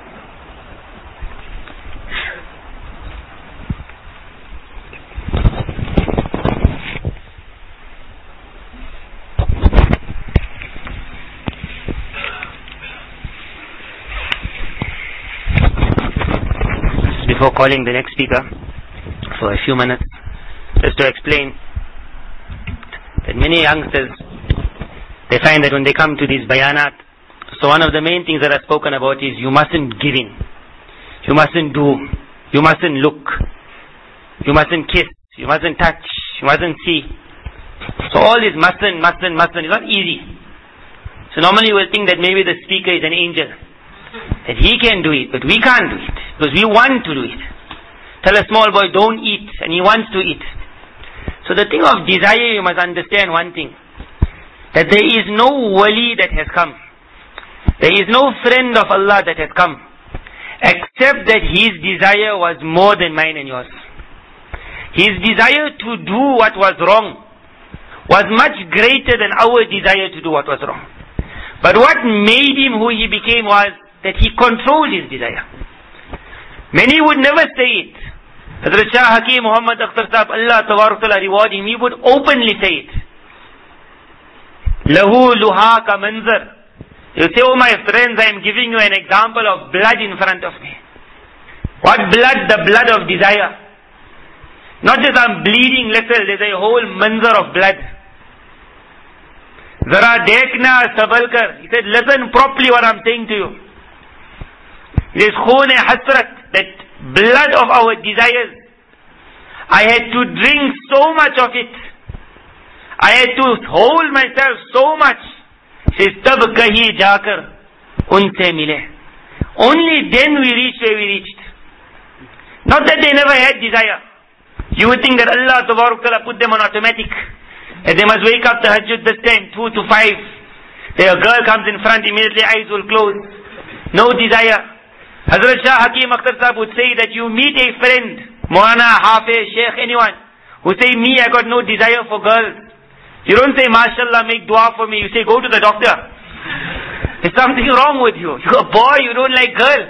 Before calling the next speaker for a few minutes, just to explain that many youngsters, they find that when they come to these bayanat, so one of the main things that are spoken about is you mustn't give in, you mustn't do, you mustn't look, you mustn't kiss, you mustn't touch, you mustn't see. So all this mustn't, mustn't, mustn't is not easy. So normally you will think that maybe the speaker is an angel, that he can do it, but we can't do it, because we want to do it. Tell a small boy, don't eat, and he wants to eat. So the thing of desire, you must understand one thing, that there is no wali that has come, there is no friend of Allah that has come, except that his desire was more than mine and yours. His desire to do what was wrong was much greater than our desire to do what was wrong. But what made him who he became was that he controlled his desire. Many would never say it. Hazrat Shah Hakim Muhammad Akhtar Sahab, Allah Tabarak Ta'ala reward him, he would openly say it. Lahu luha ka manzar. You say, oh my friends, I am giving you an example of blood in front of me. What blood? The blood of desire. Not just I'm bleeding little, there's a whole manzar of blood. Zara dekhna sabalkar. He said, listen properly what I'm saying to you. It is khun e hasrat, that blood of our desires. I had to drink so much of it. I had to hold myself so much. Says, tab kahi jaakar unse mile. Only then we reached where we reached. Not that they never had desire. You would think that Allah Tabarak Ta'ala put them on automatic, that they must wake up to Tahajjud this time, two to five. Then a girl comes in front, immediately eyes will close. No desire. Hazrat Shah Hakim Akhtar Sahab would say that you meet a friend, Maulana, Hafiz, Sheikh, anyone, who say, me, I got no desire for girls. You don't say, MashaAllah, make dua for me. You say, go to the doctor. There's something wrong with you. You're a boy, you don't like girls.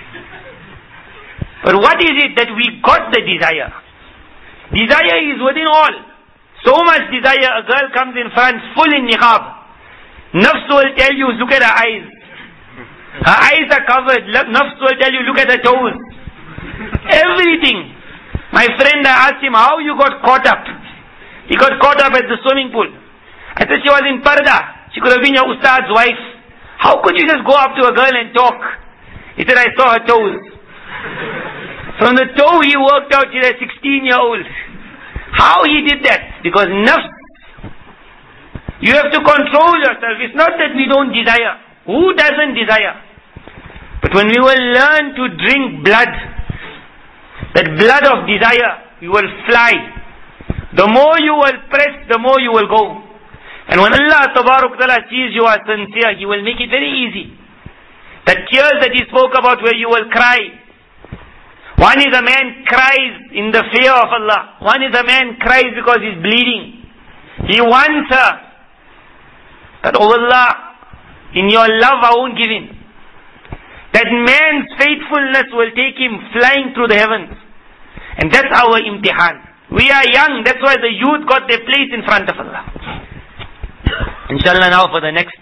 But what is it that we got the desire? Desire is within all. So much desire, a girl comes in front, full in niqab. Nafs will tell you, look at her eyes. Her eyes are covered. Nafs will tell you, look at her toes. Everything. My friend, I asked him, how you got caught up? He got caught up at the swimming pool. I said, she was in parda. She could have been your ustad's wife. How could you just go up to a girl and talk? He said, I saw her toes. From the toe he worked out she's a sixteen year old. How he did that? Because nafs. You have to control yourself. It's not that we don't desire. Who doesn't desire? But when we will learn to drink blood, that blood of desire, we will fly. The more you will press, the more you will go. And when Allah Tabarak Ta'ala sees you are sincere, He will make it very easy. The tears that He spoke about where you will cry. One is a man cries in the fear of Allah. One is a man cries because he's bleeding. He wants her. That, oh Allah, in your love I won't give in. That man's faithfulness will take him flying through the heavens. And that's our imtihan. We are young, that's why the youth got their place in front of Allah. Inshallah, now for the next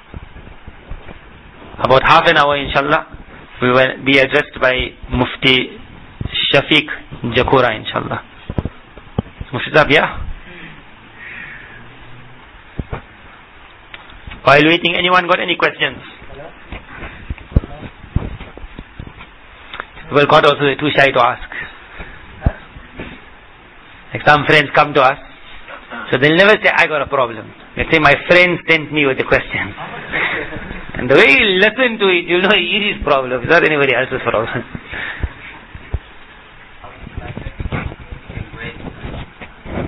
about half an hour, inshallah, we will be addressed by Mufti Shafiq Jakura, inshallah. Mufti Sahab, yeah? While waiting, anyone got any questions? Well, God also is too shy to ask. Like some friends come to us, so they'll never say, I got a problem. They'll say, my friend sent me with the question. And the way you listen to it, you'll know it is his problem. It's not anybody else's problem.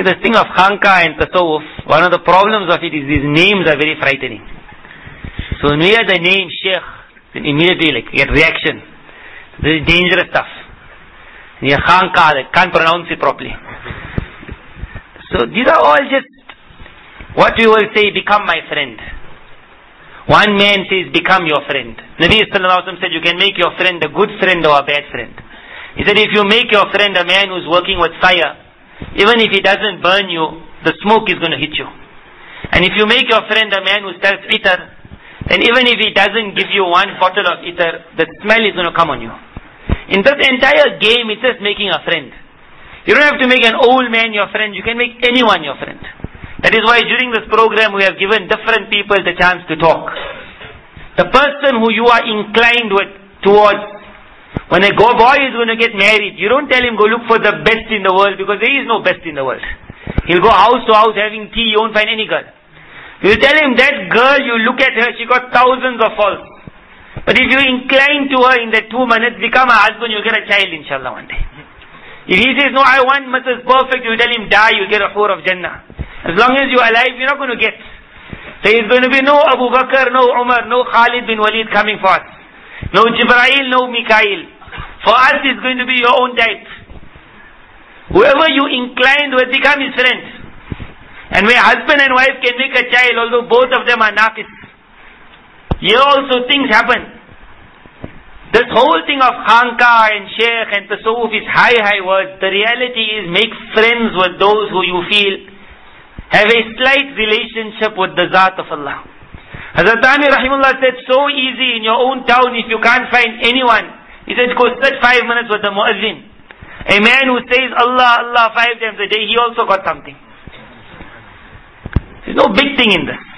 See, this thing of Khanka and Tasawwuf, one of the problems of it is these names are very frightening. So when we hear the name Sheikh, then immediately like get reaction. This is dangerous stuff. Yeah, Khanka, they can't pronounce it properly. So these are all just what we will say, become my friend. One man says, become your friend. Nabi Sallallahu Alaihi Wasallam said, you can make your friend a good friend or a bad friend. He said, if you make your friend a man who's working with fire, even if he doesn't burn you, the smoke is going to hit you. And if you make your friend a man who sells itar, then even if he doesn't give you one bottle of itar, the smell is going to come on you. In this entire game, it's just making a friend. You don't have to make an old man your friend, you can make anyone your friend. That is why during this program we have given different people the chance to talk. The person who you are inclined with, towards, when a boy is going to get married, you don't tell him go look for the best in the world, because there is no best in the world. He'll go house to house having tea, you won't find any girl. You tell him that girl, you look at her, she got thousands of faults. But if you incline to her in that two minutes, become a husband, you'll get a child inshallah one day. If he says, no, I want Missus Perfect, you tell him, die, you'll get a whore of Jannah. As long as you're alive, you're not going to get. There is going to be no Abu Bakr, no Umar, no Khalid bin Walid coming for us. No Jibrail, no Mikail. For us, it's going to be your own type. Whoever you incline with, become his friend. And where husband and wife can make a child, although both of them are naqis. Here also things happen. This whole thing of Khanka and Sheikh and Tasawwuf is high, high words. The reality is make friends with those who you feel have a slight relationship with the Zat of Allah. Hazrat Amir Rahimullah said, so easy in your own town if you can't find anyone. He said, go sit five minutes with the muezzin. A man who says Allah, Allah five times a day, he also got something. There's no big thing in this.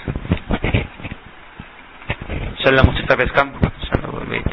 Inshallah, Mustafa has come. Inshallah, we'll wait.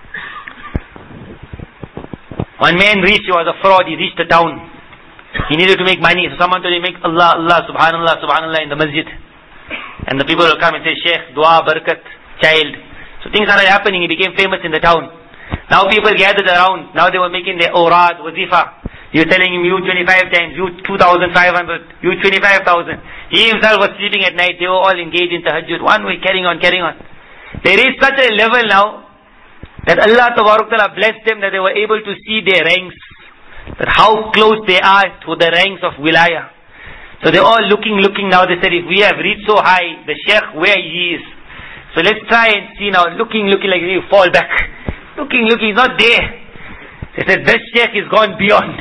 One man reached, he was a fraud, he reached the town. He needed to make money, so someone told him, make Allah, Allah, Subhanallah, Subhanallah in the masjid. And the people will come and say, Sheikh, dua, barakat, child. So things started happening, he became famous in the town. Now people gathered around, now they were making their awrad, wazifa. He was telling him, you twenty-five times, you two thousand five hundred, you twenty-five thousand. He himself was sleeping at night, they were all engaged in tahajjud, one way, carrying on, carrying on. There is such a level now, that Allah Tabaruk Ta'ala blessed them that they were able to see their ranks. That how close they are to the ranks of wilaya. So they're all looking, looking now. They said, if we have reached so high, the Sheikh where he is. So let's try and see now, looking, looking like we fall back. Looking, looking, he's not there. They said, this Sheikh is gone beyond.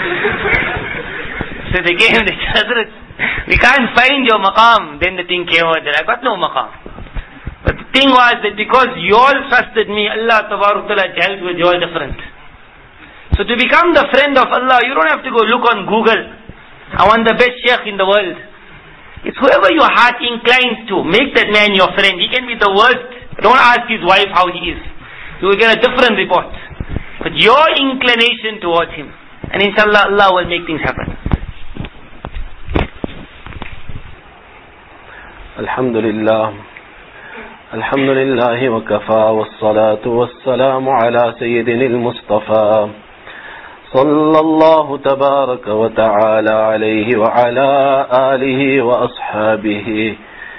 So they gave him the Hazrat, we can't find your maqam. Then the thing came over there, I got no maqam. But the thing was that because you all trusted me, Allah Tabaruk Ta'ala dealt with your different. So to become the friend of Allah, you don't have to go look on Google. I want the best sheikh in the world. It's whoever your heart inclines to. Make that man your friend. He can be the worst. Don't ask his wife how he is. You will get a different report. But your inclination towards him. And inshallah, Allah will make things happen. Alhamdulillah. Alhamdulillah wa kafa wa salatu wa salamu ala sayyidina al-Mustafa. صلى الله تبارك وتعالى عليه وعلى آله وأصحابه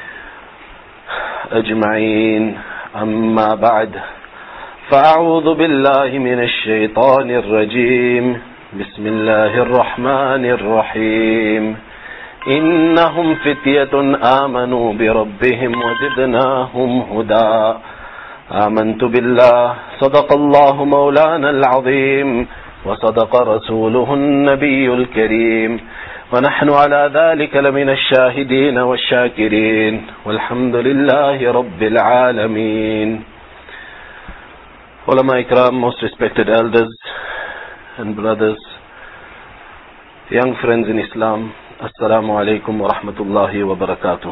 أجمعين أما بعد فأعوذ بالله من الشيطان الرجيم بسم الله الرحمن الرحيم إنهم فتية آمنوا بربهم وزدناهم هدى آمنت بالله صدق الله مولانا العظيم وصدق رسوله النبي الكريم ونحن على ذلك لمن الشاهدين والشاكرين والحمد لله رب العالمين. Ulama Ikram, most respected elders and brothers, young friends in Islam, Assalamu alaikum wa rahmatullahi wa barakatuh.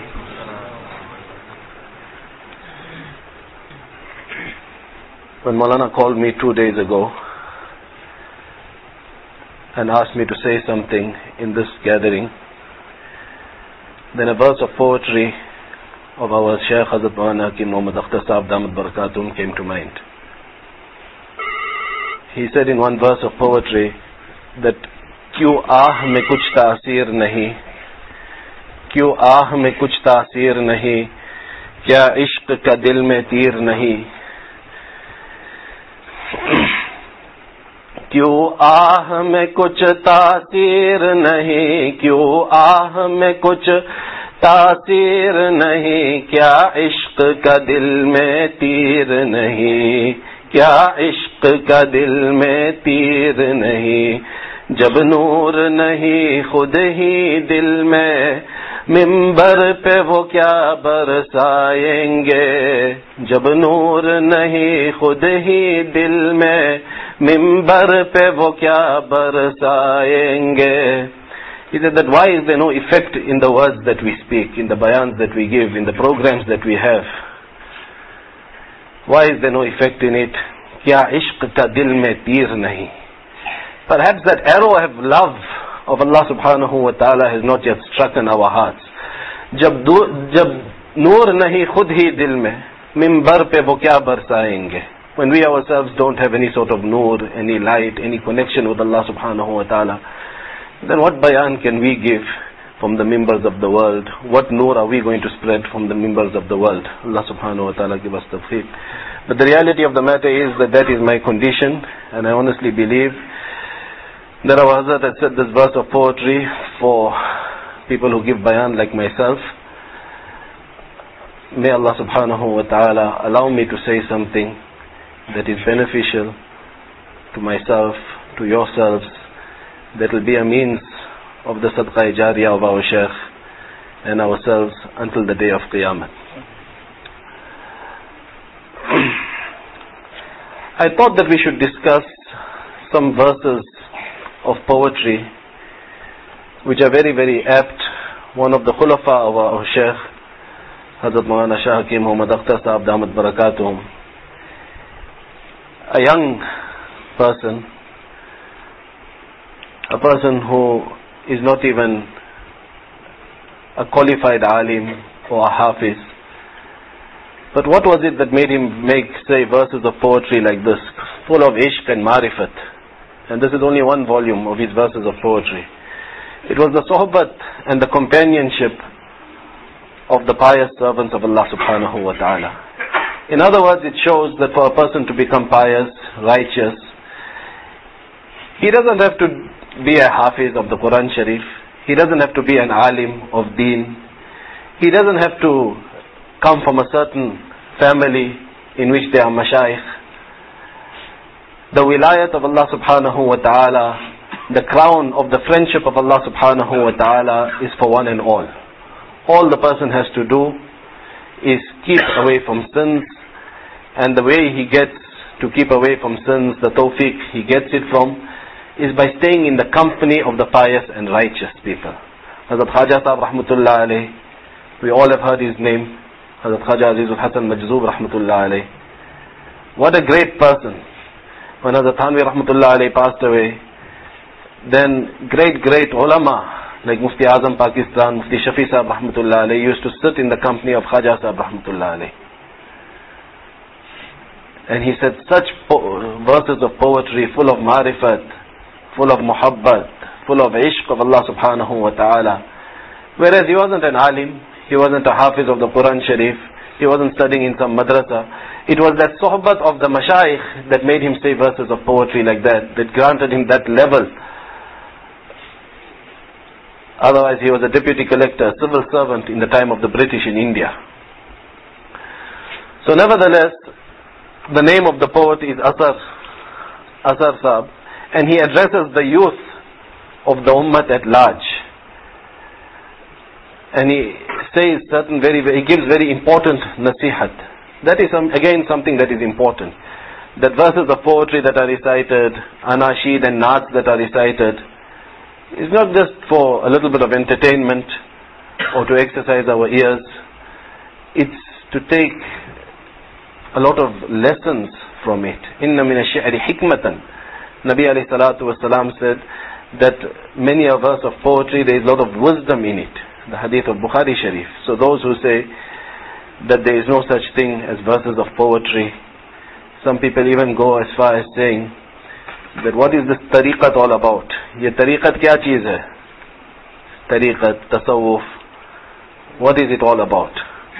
When Maulana called me two days ago and asked me to say something in this gathering, then a verse of poetry of our Shaykh Hazrat Maulana Hakim Muhammad Akhtar Sahab Damat Barakatuhum came to mind. He said in one verse of poetry that क्यों आह में कुछ तासीर नहीं, क्यों आह में कुछ तासीर नहीं, क्या इश्क का दिल में तीर नहीं। क्यों आह में कुछ तासीर नहीं, क्यों आह में कुछ तासीर नहीं, क्या इश्क का दिल में तीर नहीं, क्या इश्क का दिल में तीर नहीं। जब नूर नहीं खुद ही दिल में, मिंबर पे वो क्या बरसाएंगे। जब नूर नहीं खुद ही दिल में, मिंबर पे वो क्या बरसाएंगे। He said that why is there no effect in the words that we speak, in the bayans that we give, in the programs that we have? Why is there no effect in it? Kya ishq ka dil mein teer nahi. Perhaps that arrow of love of Allah subhanahu wa ta'ala has not yet struck in our hearts. Jab, jab noor nahi khud hi dil mein, mimbar pe wo kya barsayenge. When we ourselves don't have any sort of noor, any light, any connection with Allah subhanahu wa ta'ala, then what bayan can we give from the members of the world? What noor are we going to spread from the members of the world? Allah subhanahu wa ta'ala give us tawfiq. But the reality of the matter is that that is my condition, and I honestly believe that our Hazrat had said this verse of poetry for people who give bayan like myself. May Allah subhanahu wa ta'ala allow me to say something that is beneficial to myself, to yourselves, that will be a means of the sadqa jariyah of our Shaykh and ourselves until the day of Qiyamah. I thought that we should discuss some verses of poetry which are very very apt. One of the khulafa of our Shaykh, Hazrat Maulana Shah Hakim Muhammad Akhtar Sahab Damat Barakatuhum, a young person, a person who is not even a qualified alim or a hafiz. But what was it that made him make, say, verses of poetry like this, full of ishq and marifat? And this is only one volume of his verses of poetry. It was the sohbat and the companionship of the pious servants of Allah subhanahu wa ta'ala. In other words, it shows that for a person to become pious, righteous, he doesn't have to be a hafiz of the Quran Sharif. He doesn't have to be an alim of deen. He doesn't have to come from a certain family in which there are mashayikh. The wilayat of Allah subhanahu wa ta'ala, the crown of the friendship of Allah subhanahu wa ta'ala is for one and all. All the person has to do is keep away from sins, and the way he gets to keep away from sins, the tawfiq he gets it from, is by staying in the company of the pious and righteous people. Hazrat Khaja Sahab Rahmatullah alayh, we all have heard his name, Hazrat Khaja Azizul Hasan Majzoob Rahmatullah alayh. What a great person. When Hazrat Thanvi Rahmatullah alayh passed away, then great great ulama like Mufti Azam Pakistan, Mufti Shafi Sahab Rahmatullah alayh used to sit in the company of Khaja Sahab Rahmatullah alayh. And he said such po- verses of poetry full of marifat, full of muhabbat, full of ishq of Allah subhanahu wa ta'ala. Whereas he wasn't an alim, he wasn't a hafiz of the Quran Sharif, he wasn't studying in some madrasa. It was that sohbat of the mashayikh that made him say verses of poetry like that, that granted him that level. Otherwise he was a deputy collector, civil servant in the time of the British in India. So nevertheless, the name of the poet is Asar, Asar Sahab, and he addresses the youth of the ummah at large. And he says certain very, very, he gives very important nasihat. That is some, again something that is important. That verses of poetry that are recited, anashid and naats that are recited, is not just for a little bit of entertainment or to exercise our ears. It's to take a lot of lessons from it. Inna min ash-shi'ri hikmatan. Nabi alayhi salatu wasalam said that many a verse of poetry, there is a lot of wisdom in it. The hadith of Bukhari Sharif. So those who say that there is no such thing as verses of poetry, some people even go as far as saying that what is this tariqat all about? ये tariqat क्या चीज है? Tariqat, tasawwuf, what is it all about?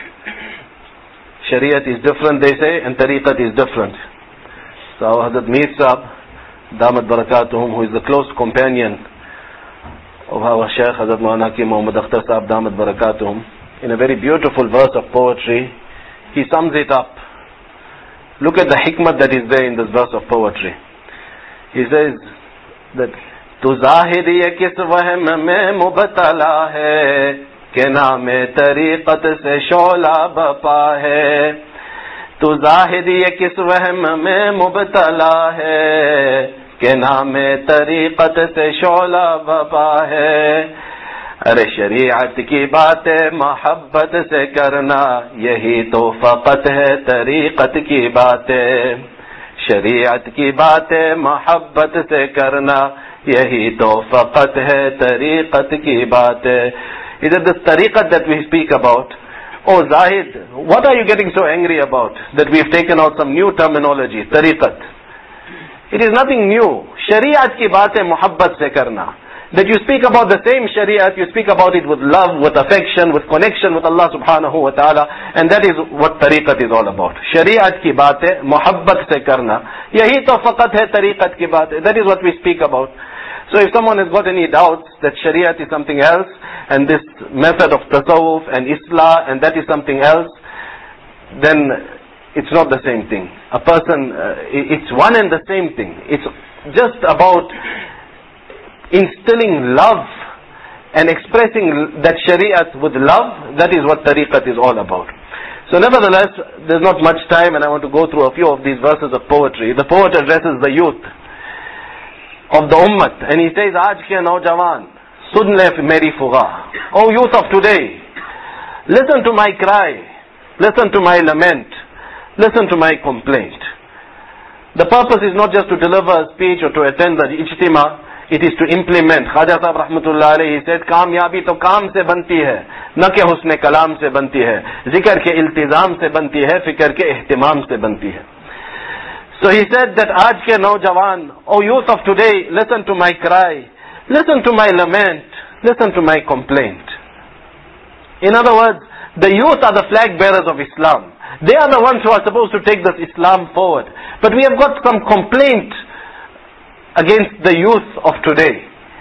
Shariat is different, they say, and tariqat is different. So Hazrat Mir Sahib, Damat Barakatuhum, who is the close companion of our Shaykh Hazrat Maulana Hakim Muhammad Akhtar Sahib, Damat Barakatuhum, in a very beautiful verse of poetry, he sums it up. Look at the hikmat that is there in this verse of poetry. He says that Tu zahid ye kis wahm mein mubtala hai ke naam tariqat se shola bapa hai. Tu zahid ye kis wahm mein mubtala hai ke naam tariqat se shola bapa hai. अरे शरीयत की बातें मोहब्बत से करना यही तो फकत है तरीक़त की बातें. शरीयत की बातें मोहब्बत से करना यही तो फकत है तरीक़त की बातें. Is it this tariqat that we speak about? Oh Zahid, what are you getting so angry about that we've taken out some new terminology, tariqat? It is nothing new. शरीयत की बातें मोहब्बत से करना. That you speak about the same Shariat, you speak about it with love, with affection, with connection with Allah subhanahu wa ta'ala, and that is what tariqat is all about. Shariat ki baatein muhabbat se karna, yahi to faqat hai tariqat ki baatein. That is what we speak about. So if someone has got any doubts that Shariat is something else, and this method of tasawwuf and islah, and that is something else, then it's not the same thing. A person, uh, it's one and the same thing. It's just about instilling love and expressing that shariat with love. That is what tariqat is all about. So nevertheless, there's not much time and I want to go through a few of these verses of poetry. The poet addresses the youth of the ummat and he says, Aaj ke naujawan, sun le meri fuga. O youth of today, listen to my cry, listen to my lament, listen to my complaint. The purpose is not just to deliver a speech or to attend the ijtima. It is to implement. Khaja Sahib Rahmatullah Alayhi said, कामयाबी तो काम से बनती है, न के हुस्न कलाम से बनती है, जिक्र के इल्तिजाम से बनती है, फिक्र के इहतिमाम से बनती है. So he said that आज के नौजवान, O youth of today, listen to my cry, listen to my lament, listen to my complaint. In other words, the youth are the flag bearers of Islam. They are the ones who are supposed to take this Islam forward. But we have got some complaint against the youth of today.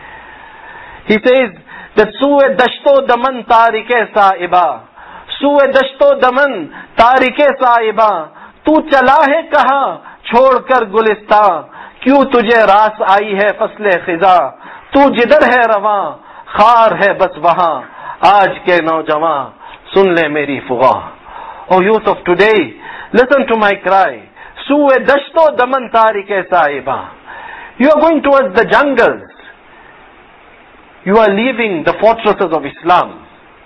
He says that Suwe dashto daman tarike saiba, Suwe dashto daman tarike saiba, Tu chala hai kaha chhodkar gulistan, Kyun tujhe ras aayi hai fasle khiza, Tu jidhar hai rawan, khar hai bas wahan, Aaj ke naujawan, sun le meri fuga. O youth of today, listen to my cry. Suwe dashto daman tarike saiba. You are going towards the jungles. You are leaving the fortresses of Islam.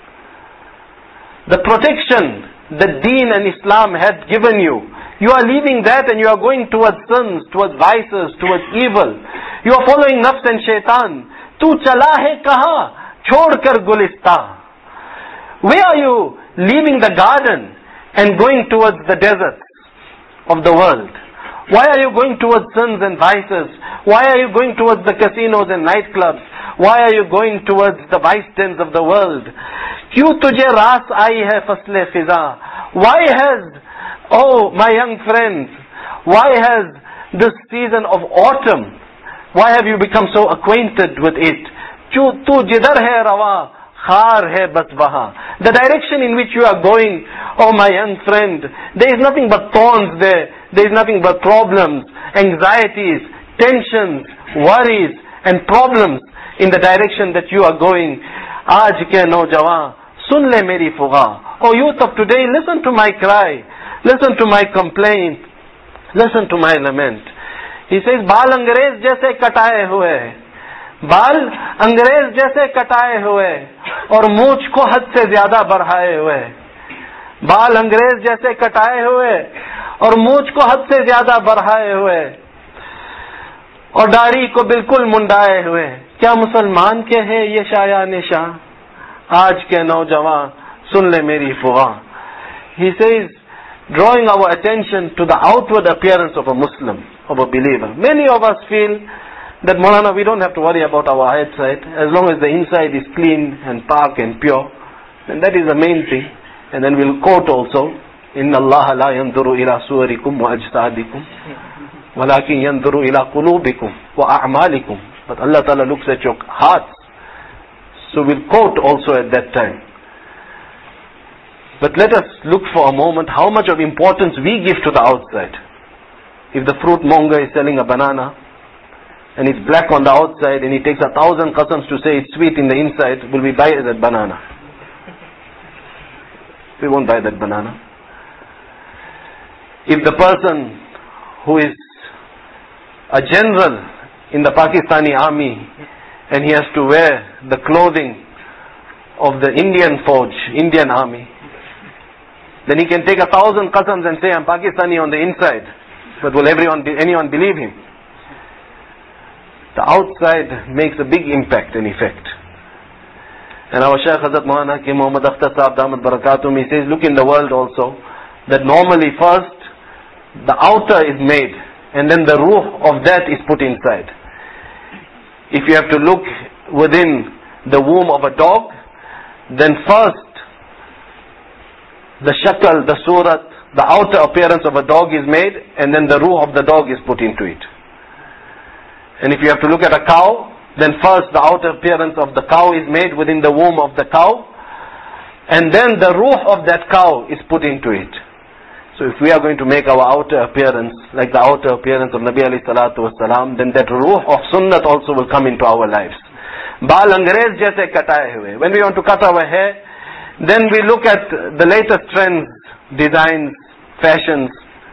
The protection that Deen and Islam had given you. You are leaving that and you are going towards sins, towards vices, towards evil. You are following nafs and shaitan. Tu chala hai kaha, chhod kar gulistan. Where are you leaving the garden and going towards the deserts of the world? Why are you going towards sins and vices? Why are you going towards the casinos and nightclubs? Why are you going towards the vice dens of the world? Kyun tujhe ras aayi hai fasle fiza? Why has, oh my young friends, why has this season of autumn, why have you become so acquainted with it? Tu jidhar hai rawa, khar hai bas wahan. The direction in which you are going, oh my young friend, there is nothing but thorns there. There is nothing but problems, anxieties, tensions, worries and problems in the direction that you are going. Aaj ke naujawan, sun le meri fuga. O youth of today, listen to my cry, listen to my complaint, listen to my lament. He says, बाल अंग्रेज जैसे कटाए हुए, बाल अंग्रेज जैसे कटाए हुए और मूंछ को हद से ज्यादा बढ़ाए हुए. बाल अंग्रेज जैसे कटाए हुए और मूंछ को हद से ज्यादा बढ़ाए हुए और दाढ़ी को बिल्कुल मुंडाए हुए. क्या मुसलमान के हैं ये शाया निशां? आज के नौजवान सुन ले मेरी फुगा. He says, drawing our attention to the outward appearance of a Muslim. of a believer. Many of us feel that, Maulana, we don't have to worry about our outside. As long as the inside is clean and dark and pure, then that is the main thing. And then we'll quote also, إِنَّ اللَّهَ لَا يَنْظُرُ إِلَى صُوَرِكُمْ وَأَجْسَادِكُمْ وَلَكِنْ يَنْظُرُ إِلَى قُلُوبِكُمْ وَأَعْمَالِكُمْ. But Allah Ta'ala looks at your hearts. So we'll quote also at that time. But let us look for a moment how much of importance we give to the outside. If the fruit monger is selling a banana and it's black on the outside and he takes a thousand qasams to say it's sweet in the inside, will we buy that banana? We won't buy that banana. If the person who is a general in the Pakistani army and he has to wear the clothing of the Indian Fauj, Indian army, then he can take a thousand qasams and say, I'm Pakistani on the inside. But will everyone, anyone believe him? The outside makes a big impact and effect. And our Shaykh Hazrat Maulana Hakim Muhammad Akhtar Sahab Damat Barakatum, he says, look in the world also, that normally first the outer is made and then the ruh of that is put inside. If you have to look within the womb of a dog, then first the shakal, the surat, the outer appearance of a dog is made and then the ruh of the dog is put into it. And if you have to look at a cow, then first the outer appearance of the cow is made within the womb of the cow and then the ruh of that cow is put into it. So if we are going to make our outer appearance like the outer appearance of Nabi alayhi salatu wasalam, then that ruh of sunnat also will come into our lives. Baal angrez jaise kataye hue. When we want to cut our hair, then we look at the latest trends, designs, fashions.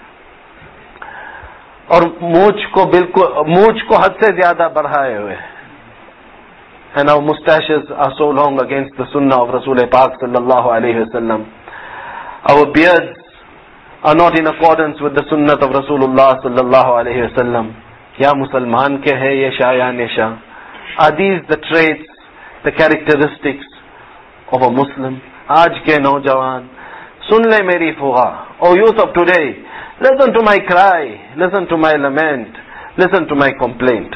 और मूछ को बिल्कुल मूछ को हद से ज्यादा बढ़ाए हुए. And our mustaches are so long against the sunnah of Rasul Pak sallallahu alayhi wasallam. Our beards are not in accordance with the sunnah of Rasulullah sallallahu alayhi wasallam. Ya Musalman ke hai ye shah ya nisha. Are these the traits, the characteristics of a Muslim? Aaj ke naujawan, sun le meri fuga. O youth of today, listen to my cry, listen to my lament, listen to my complaint.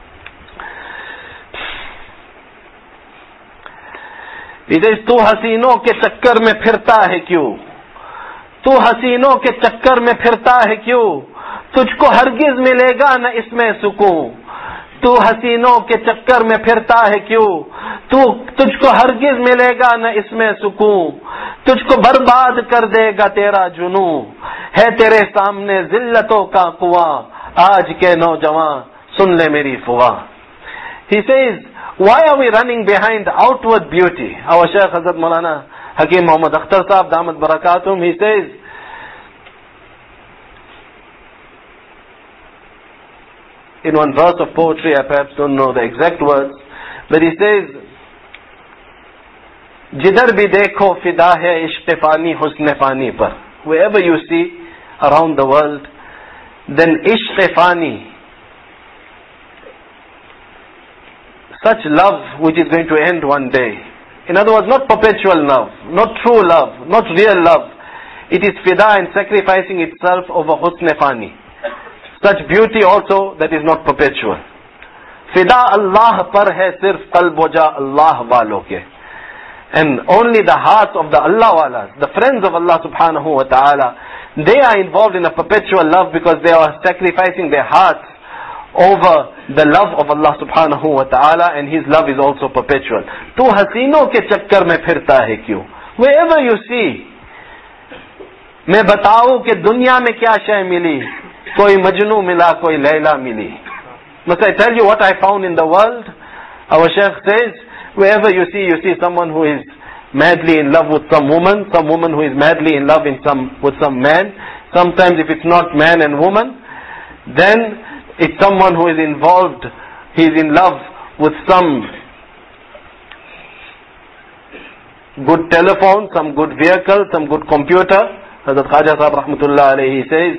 He says, tu hasino ke chakkar mein phirta hai kyun? Tu hasino ke chakkar mein phirta hai kyun? Tujhko hargiz milega na isme sukun. तू हसीनों के चक्कर में फिरता है क्यों? तू तुझको हरगिज मिलेगा न इसमें सुकून. तुझको बर्बाद कर देगा तेरा जुनू. है तेरे सामने जिल्लतों का कुआं. आज के नौजवान सुन ले मेरी फुआ. He says, why are we running behind outward beauty? Our Shaykh Hazrat Maulana Hakim Muhammad Akhtar Sahab Damat Barakatum, he says, in one verse of poetry, I perhaps don't know the exact words, but he says, Jidhar bhi dekho fida hai ishq fani husn fani par. Wherever you see around the world, then ishq fani, such love which is going to end one day. In other words, not perpetual love, not true love, not real love. It is fida and sacrificing itself over husn fani. Such beauty also that is not perpetual. Fida Allah par hai sirf qalboja Allah walo ke. And only the hearts of the Allah walas, the friends of Allah subhanahu wa ta'ala, they are involved in a perpetual love because they are sacrificing their hearts over the love of Allah subhanahu wa ta'ala, and His love is also perpetual. Tu hasino ke chakkar mein phirta hai kyun? Wherever you see, मैं बताऊं कि दुनिया में क्या शय मिली, कोई मजनू मिला, कोई लैला मिली. Must I tell you what I found in the world? Our Shaykh says, wherever you see, you see someone who is madly in love with some woman, some woman who is madly in love in some, with some man. Sometimes if it's not man and woman, then it's someone who is involved, he is in love with some good telephone, some good vehicle, some good computer. Hazrat Khaja Sahab Rahmatullah alayhi says,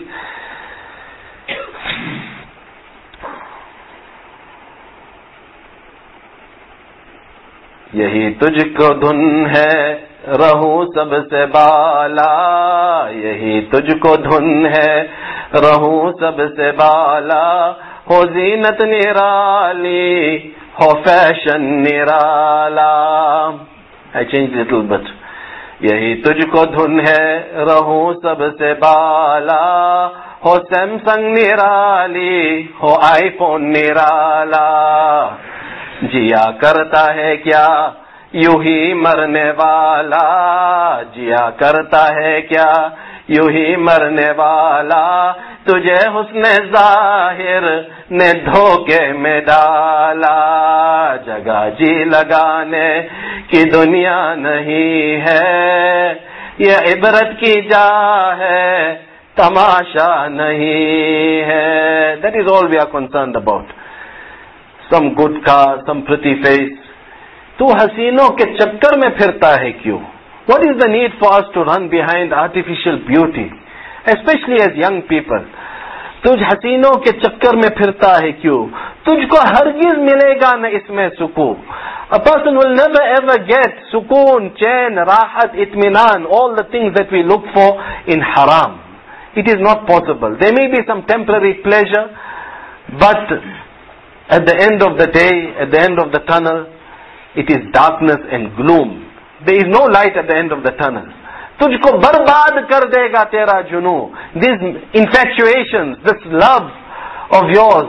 यही तुझको धुन है रहूं सबसे बाला, यही तुझको धुन है, रहूं सबसे बाला, हो जीनत निराली, हो फैशन निराला. I changed little bit. यही तुझको धुन है, रहूं सबसे बाला, हो सैमसंग निराली, हो आईफोन निराला. जिया करता है क्या यूं ही मरने वाला, जिया करता है क्या यूं ही मरने वाला, तुझे हुस्न जाहिर ने धोखे में डाला. जगह जी लगाने की दुनिया नहीं है, ये इबरत की जा है, तमाशा नहीं है. That is all we are concerned about. Some good car, some pretty face. तू हसीनों के चक्कर में फिरता है क्यों? What is the need for us to run behind artificial beauty, especially as young people? तुझ हसीनों के चक्कर में फिरता है क्यों? तुझको हरगिज मिलेगा न इसमें सुकून. A person will never ever get सुकून, चैन, राहत, इत्मीनान, all the things that we look for in haram. It is not possible. There may be some temporary pleasure, but at the end of the day, at the end of the tunnel, it is darkness and gloom. There is no light at the end of the tunnel. तुझको बर्बाद कर देगा तेरा जुनू. These infatuations, this love of yours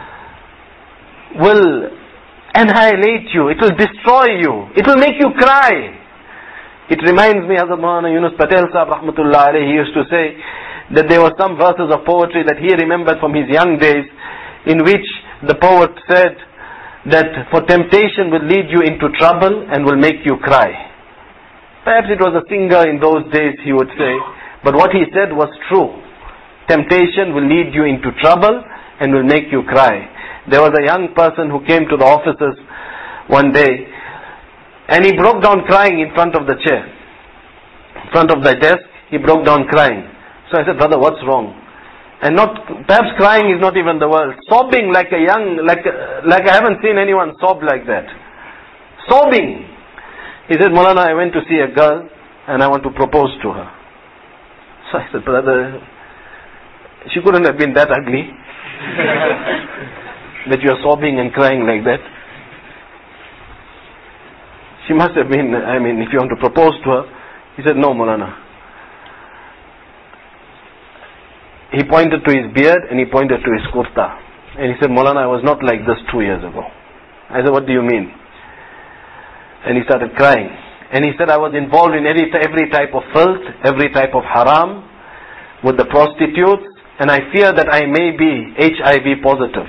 will annihilate you. It will destroy you. It will make you cry. It reminds me, Hazrat Maulana Yunus Patel Sahib Rahmatullah Alayhi, he used to say that there were some verses of poetry that he remembered from his young days, in which the poet said that for temptation will lead you into trouble and will make you cry. Perhaps it was a singer in those days, he would say, but what he said was true. Temptation will lead you into trouble and will make you cry. There was a young person who came to the offices one day and he broke down crying in front of the chair. In front of the desk, he broke down crying. So I said, brother, what's wrong? And not, perhaps crying is not even the word. Sobbing like a young, like, like I haven't seen anyone sob like that. Sobbing. He said, Maulana, I went to see a girl and I want to propose to her. So I said, brother, she couldn't have been that ugly that you are sobbing and crying like that. She must have been, I mean, if you want to propose to her. He said, no, Maulana. He pointed to his beard and he pointed to his kurta. And he said, Maulana, I was not like this two years ago. I said, what do you mean? And he started crying. And he said, I was involved in every, every type of filth, every type of haram, with the prostitutes, and I fear that I may be H I V positive.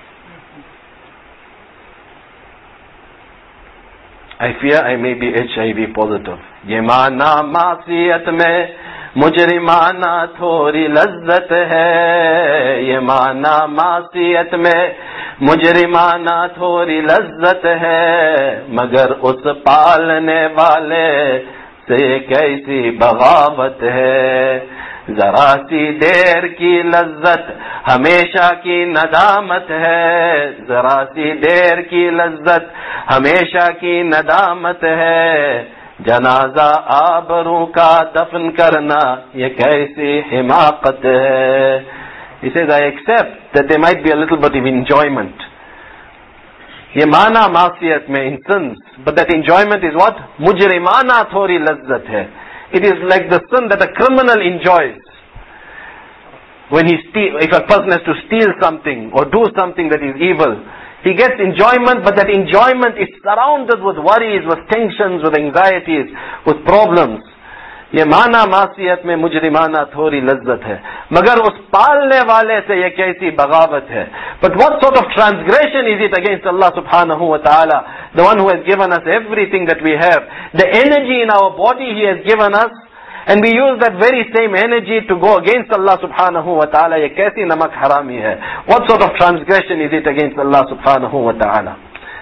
I fear I may be H I V positive. Ye maana maasiyat mein मुजरिमाना थोड़ी लज्जत है, ये माना मासियत में मुजरिमाना थोड़ी लज्जत है, मगर उस पालने वाले से कैसी बगावत है. जरा सी देर की लज्जत हमेशा की नदामत है, जरा सी देर की लज्जत हमेशा की नदामत है, जनाजा आबरू का दफन करना ये कैसी हिमाकत है. He says, I accept that there might be a little bit of enjoyment. ये माना मासियत में in sins, but that enjoyment is what? मुजरिमाना थोड़ी लज्जत है. It is like the sin that a criminal enjoys. When he steal, if a person has to steal something or do something that is evil, he gets enjoyment, but that enjoyment is surrounded with worries, with tensions, with anxieties, with problems. ये माना मासियत में मुजरिमाना थोड़ी लज्जत है, मगर उस पालने वाले से ये कैसी बगावत है. But what sort of transgression is it against Allah subhanahu wa ta'ala, the one who has given us everything that we have, the energy in our body He has given us, and we use that very same energy to go against Allah subhanahu wa ta'ala. ये कैसी नमक हरामी है. What sort of transgression is it against Allah subhanahu wa ta'ala?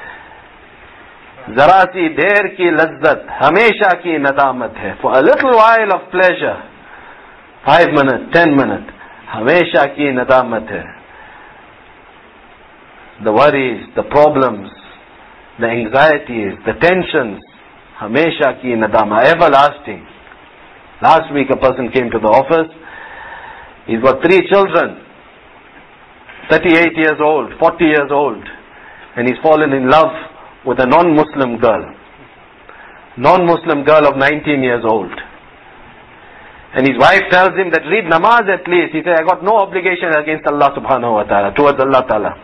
जरा सी देर की लज्जत हमेशा की नदामत है. For a little while of pleasure, five minutes, ten minutes, हमेशा की नदामत है. The worries, the problems, the anxieties, the tensions, Hamesha ki nadama, everlasting. Last week a person came to the office. He's got three children, thirty-eight years old, forty years old, and he's fallen in love with a non-Muslim girl. Non-Muslim girl of nineteen years old. And his wife tells him that read namaz at least. He said, I got no obligation against Allah subhanahu wa ta'ala, towards Allah ta'ala.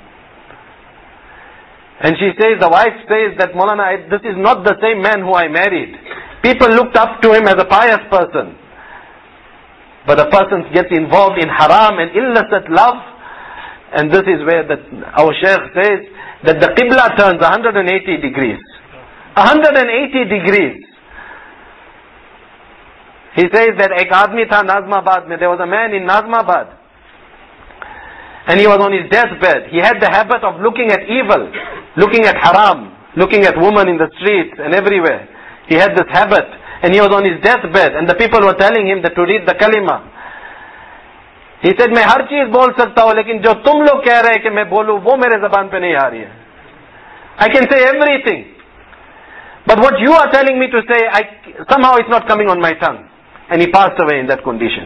And she says, the wife says that, Maulana, I, this is not the same man who I married. People looked up to him as a pious person. But a person gets involved in haram and illicit love. And this is where the, our Shaykh says that the Qibla turns one hundred eighty degrees. one hundred eighty degrees. He says that ek aadmi tha Nazmabad mein. There was a man in Nazmabad. And he was on his deathbed. He had the habit of looking at evil, looking at haram, looking at women in the streets and everywhere. He had this habit. And he was on his deathbed. And the people were telling him that to read the kalima. He said, मैं हर चीज बोल सकता हूँ, लेकिन जो तुम लोग कह रहे हैं कि मैं बोलूँ, वो मेरे ज़बान पे नहीं आ रही है. I can say everything. But what you are telling me to say, I, somehow it's not coming on my tongue. And he passed away in that condition.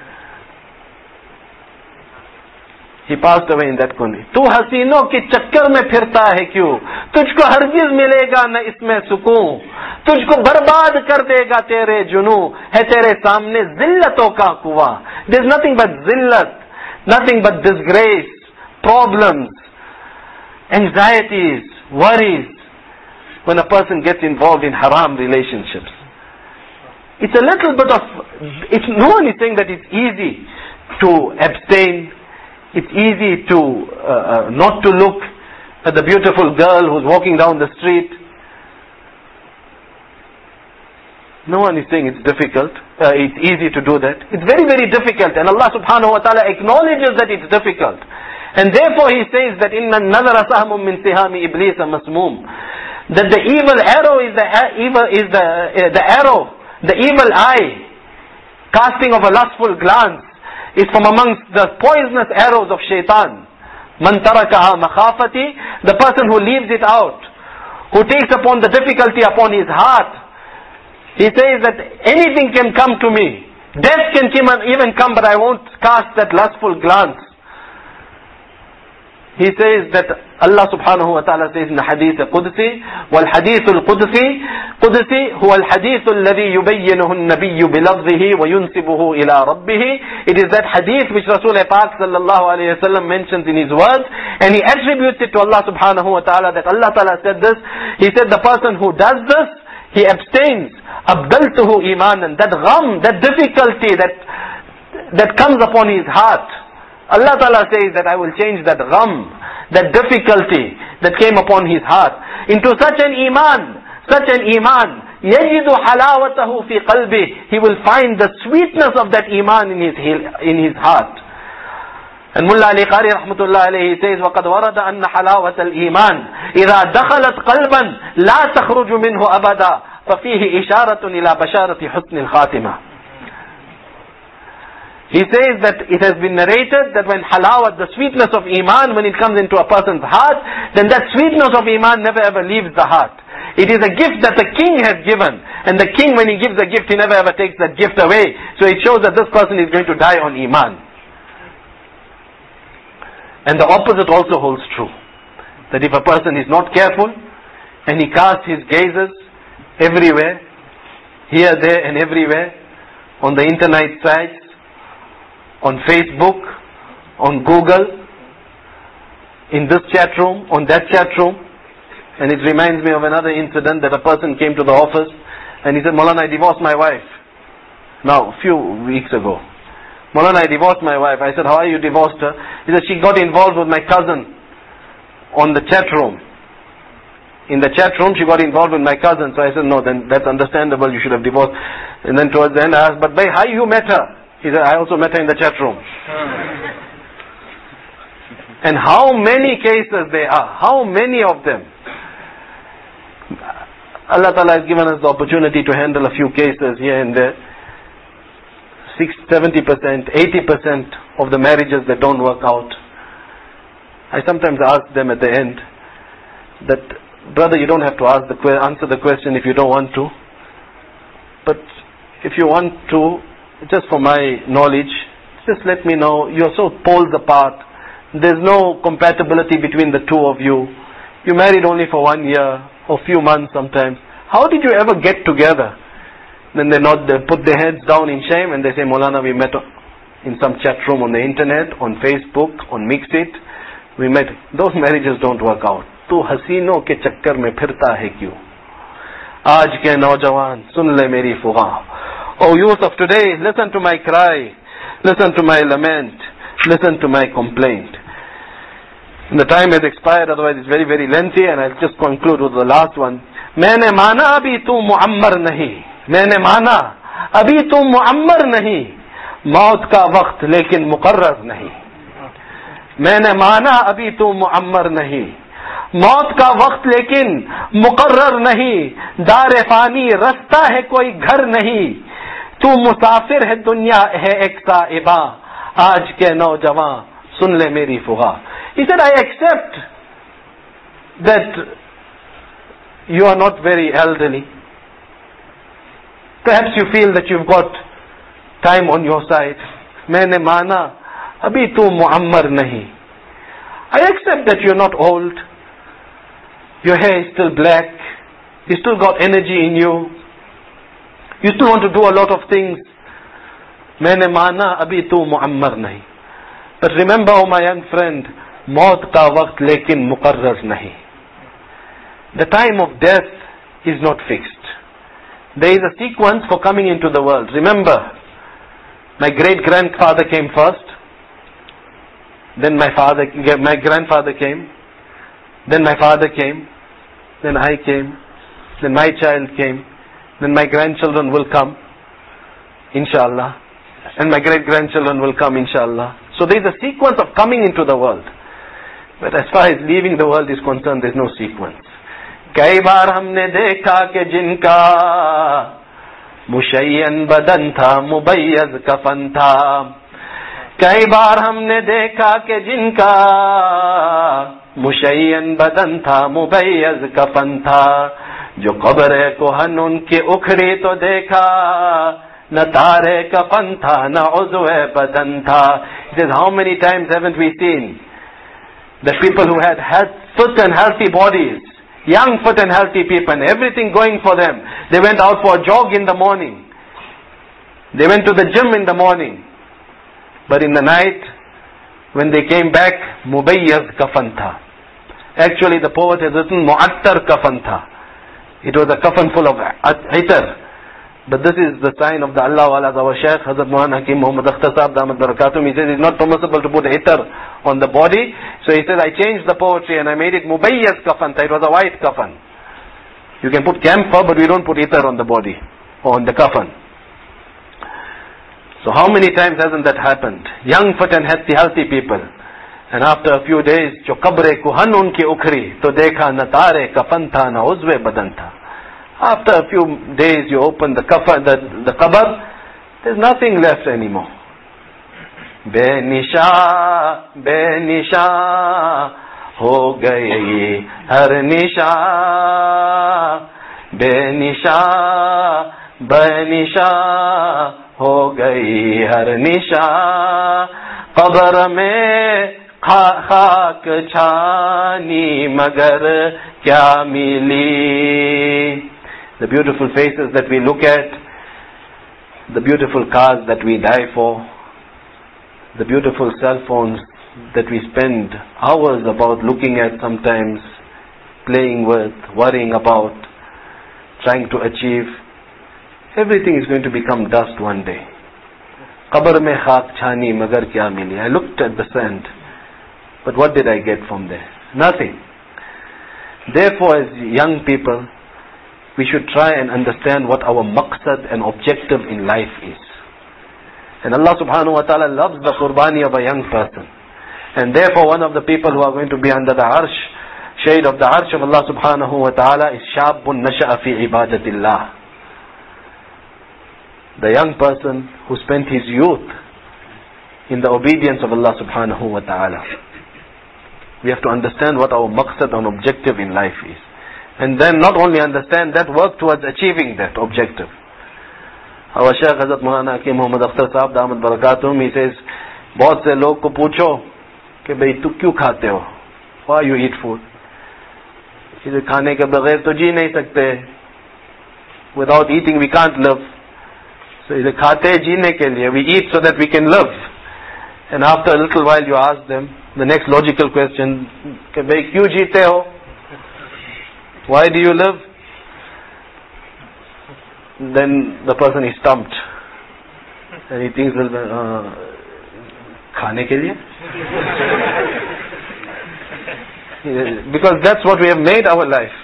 He passed away in that condition. तू हसीनों के चक्कर में फिरता है क्यों? तुझको हरगिज मिलेगा न इसमें सुकून. तुझको बर्बाद कर देगा तेरे जुनू. है तेरे सामने जिल्लतों का कुआं. There's nothing but zillat, nothing but disgrace, problems, anxieties, worries when a person gets involved in haram relationships. It's a little bit of, it's, no one is saying that it's easy to abstain. It's easy to uh, uh, not to look at the beautiful girl who's walking down the street. No one is saying it's difficult. Uh, it's easy to do that. It's very, very difficult. And Allah subhanahu wa ta'ala acknowledges that it's difficult. And therefore He says that inna an-nadhara sahmun min sihami iblis masmoom. That the evil arrow is the uh, evil is the uh, the arrow, the evil eye, casting of a lustful glance, is from amongst the poisonous arrows of shaitan. Man tarakaha makhafati, the person who leaves it out, who takes upon the difficulty upon his heart. He says that anything can come to me, death can even come, but I won't cast that lustful glance. He says that Allah subhanahu wa ta'ala says in the hadith al-Qudsi, وَالْحَدِيثُ الْقُدْسِي قُدْسِي هُوَ الْحَدِيثُ الَّذِي يُبَيِّنُهُ النَّبِيُّ بِلَفْظِهِ وَيُنْسِبُهُ إِلَىٰ رَبِّهِ. It is that hadith which Rasul Pak sallallahu alayhi wa sallam mentions in his words, and he attributes it to Allah subhanahu wa ta'ala, that Allah ta'ala said this. He said the person who does this, he abstains. أَبْدَلْتُهُ إِيمَانًا. That gham, that difficulty that, that comes upon his heart, Allah Ta'ala says that I will change that gham, that difficulty that came upon his heart, into such an iman, such an iman, يَجِدُ حَلَاوَتَهُ فِي قَلْبِهِ. He will find the sweetness of that iman in his, in his heart. And Mullah Ali Qari rahmatullah alayhi says, وَقَدْ وَرَدَ أَنَّ حَلَاوَةَ الْإِيمَانِ إِذَا دَخَلَتْ قَلْبًا لَا تَخْرُجُ مِنْهُ أَبَدًا فَفِيهِ إِشَارَةٌ إِلَى بَشَارَةِ حُسْنِ الْخَاتِمَةِ. He says that it has been narrated that when halawat, the sweetness of iman, when it comes into a person's heart, then that sweetness of iman never ever leaves the heart. It is a gift that the king has given. And the king, when he gives a gift, he never ever takes that gift away. So it shows that this person is going to die on iman. And the opposite also holds true. That if a person is not careful, and he casts his gazes everywhere, here, there and everywhere, on the internet sites, on Facebook, on Google, in this chat room, on that chat room. And it reminds me of another incident that a person came to the office and he said, Maulana, I divorced my wife. Now, a few weeks ago. Maulana, I divorced my wife. I said, how are you divorced her? He said, she got involved with my cousin on the chat room. In the chat room, she got involved with my cousin. So I said, no, then that's understandable, you should have divorced. And then towards the end I asked, but by how you met her? He said, I also met her in the chat room. And how many cases there are? How many of them? Allah Ta'ala has given us the opportunity to handle a few cases here and there. Six, seventy percent, eighty percent of the marriages that don't work out. I sometimes ask them at the end that, brother, you don't have to ask the que- answer the question if you don't want to. if you want to, just for my knowledge, just let me know. You're so poles apart. There's no compatibility between the two of you. You married only for one year or few months sometimes. How did you ever get together? Then they nod, they put their heads down in shame and they say, Maulana, we met in some chat room on the internet, on Facebook, on Mixit. We met. Those marriages don't work out. Tu hasinon ke chakkar mein phirta hai kyun? Aaj ke naujawan, sun le meri fuga. Oh youth of today, listen to my cry. Listen to my lament. Listen to my complaint. And the time has expired, otherwise it's very, very lengthy, and I'll just conclude with the last one. मैंने माना अभी तू Muammar नहीं, मैंने माना अभी तू Muammar नहीं, मौत का वक्त लेकिन मुकर्रर नहीं. मैंने माना अभी तू मुअम्मर नहीं, मौत का वक्त लेकिन मुकर्रर नहीं. दार फानी रास्ता है कोई घर नहीं, तू मुसाफिर है दुनिया है एक साइबा. आज के नौजवान सुन ले मेरी फुगा. He said, I accept that you are not very elderly. Perhaps you feel that you've got time on your side. मैंने माना अभी तू मुअम्मर नहीं. I accept that you're not old. Your hair is still black. You still got energy in you. You still want to do a lot of things. मैंने माना अभी तू Muammar नहीं. But remember, oh my young friend, मौत का वक्त लेकिन मुकर्रर नहीं. The time of death is not fixed. There is a sequence for coming into the world. Remember, my great-grandfather came first. Then my father, my grandfather came. Then my father came. Then I came. Then my child came. Then my grandchildren will come, inshallah. And my great-grandchildren will come, inshallah. So there is a sequence of coming into the world. But as far as leaving the world is concerned, there is no sequence. कई बार हमने देखा कि जिनका मुशय्यन बदन था मुबय्यज़ कफन था. कई बार हमने देखा कि जिनका मुशय्यन बदन था मुबय्यज़ कफन था. जो कब्र कोहन उनके उखड़ी तो देखा, न तारे कफन था न उज़्व बदन था. He says, how many times haven't we seen the people who had health, fit and healthy bodies, young, fit and healthy people, and everything going for them. They went out for a jog in the morning. They went to the gym in the morning. But in the night, when they came back, mubayyaz kafan tha. Actually, the poet has written mu'attar kafan tha. It was a kafan full of itar. But this is the sign of the Allah Wala, our Shaykh Hazrat Maulana Hakim Muhammad Akhtar Sahib Damat Barakatum. He says it's not permissible to put itar on the body. So he says, I changed the poetry and I made it mubayyaz kafan tha. It was a white kafan. You can put camphor, but we don't put itar on the body or on the kafan. So how many times hasn't that happened? Young, fit and healthy, healthy people. And after a few days, jo kabre kuhan unki ukhri, to dekha na tare kafan tha na uzve badan tha. After a few days, you open the kafan, the, the qabr, there's nothing left anymore. Benisha, benisha, ho gayi har nisha, benisha, benisha, हो गई हर निशा. कब्र में खा, खाक छानी मगर क्या मिली. The beautiful faces that we look at, the beautiful cars that we die for, the beautiful cell phones that we spend hours about looking at sometimes, playing with, worrying about, trying to achieve, everything is going to become dust one day. Qabr mein khak chhani magar kya mili. I looked at the sand, but what did I get from there? Nothing. Therefore, as young people, we should try and understand what our maqsad and objective in life is. And Allah subhanahu wa ta'ala loves the qurbani of a young person. And therefore, one of the people who are going to be under the arsh, shade of the arsh of Allah subhanahu wa ta'ala, is shabun nasha'a fi ibadatillah. The young person who spent his youth in the obedience of Allah subhanahu wa ta'ala. We have to understand what our maqsad and objective in life is. And then not only understand that, work towards achieving that objective. Our Shaykh Hazrat Maulana Hakim Muhammad Akhtar Sahab Damat Barakatum, he says, बहुत से लोग को पूछो कि भाई तू क्यों खाते हो? Why you eat food? इसे खाने के बगैर तो जी नहीं सकते. Without eating we can't live. So इसे खाते हैं जीने के लिए. We eat so that we can live. And after a little while you ask them the next logical question, कि भाई क्यों जीते हो? Why do you live? Then the person is stumped. And he thinks, well, uh, खाने के लिए? Because that's what we have made our life.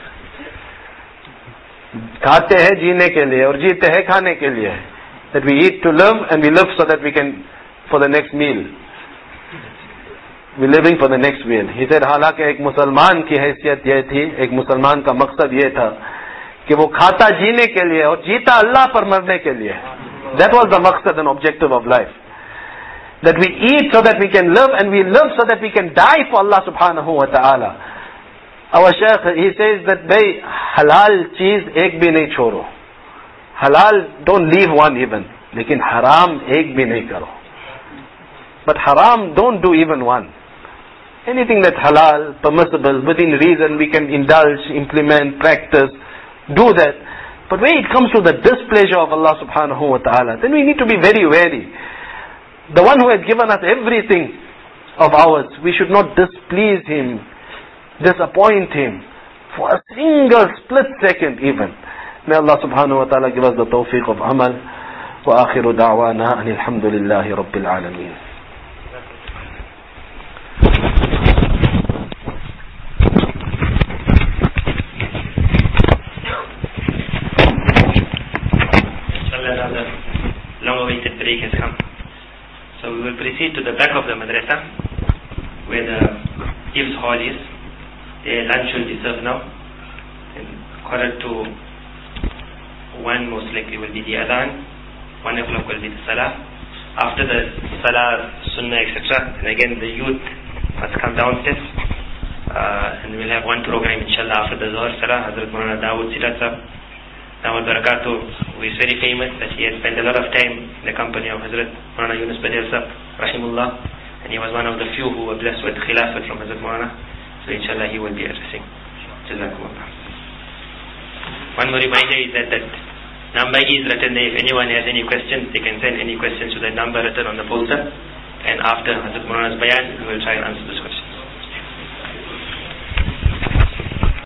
खाते हैं जीने के लिए और जीते हैं खाने के लिए. That we eat to live and we live so that we can, for the next meal. We're living for the next meal. He said, हालांकि एक मुसलमान की हैसियत यह थी, एक मुसलमान का मकसद यह था कि वो खाता जीने के लिए और जीता अल्लाह पर मरने के लिए. That was the maqsad and objective of life. That we eat so that we can live and we live so that we can die for Allah subhanahu wa ta'ala. Our Shaykh, he says that bhai halal cheez ek bhi nahi chhoro. Halal don't leave one even. Lekin haram ek bhi nahi karo. But haram don't do even one. Anything that's halal, permissible, within reason, we can indulge, implement, practice, do that. But when it comes to the displeasure of Allah subhanahu wa ta'ala, then we need to be very wary. The one who has given us everything of ours, we should not displease Him, disappoint Him for a single split second even. May Allah subhanahu wa ta'ala give us the tawfiq of amal. Wa akhiru da'wana anil hamdulillahi rabbil alameen. Long-awaited break has come. So we will proceed to the back of the madrasa, where the Hifz hall is. The lunch will be served now. In quarter to one, most likely will be the adhan. One o'clock will be the salah. After the salah, sunnah, et cetera. And again, the youth must come downstairs. Uh, and we'll have one program, inshallah, after the Zohar salah. Hazrat Maulana Dawood Sidat Sahab, Dawood Barakatuh, who is very famous, that he has spent a lot of time in the company of Hazrat Maulana Yunus Badel Sahab, Rahimullah, and he was one of the few who were blessed with Khilafat from Hazrat Maulana. So inshallah he will be addressing. Jazakumullah. One more reminder is that that number is written there. If anyone has any questions, they can send any questions to the number written on the poster, and after Hazrat Maulana's bayan, we will try and answer this question.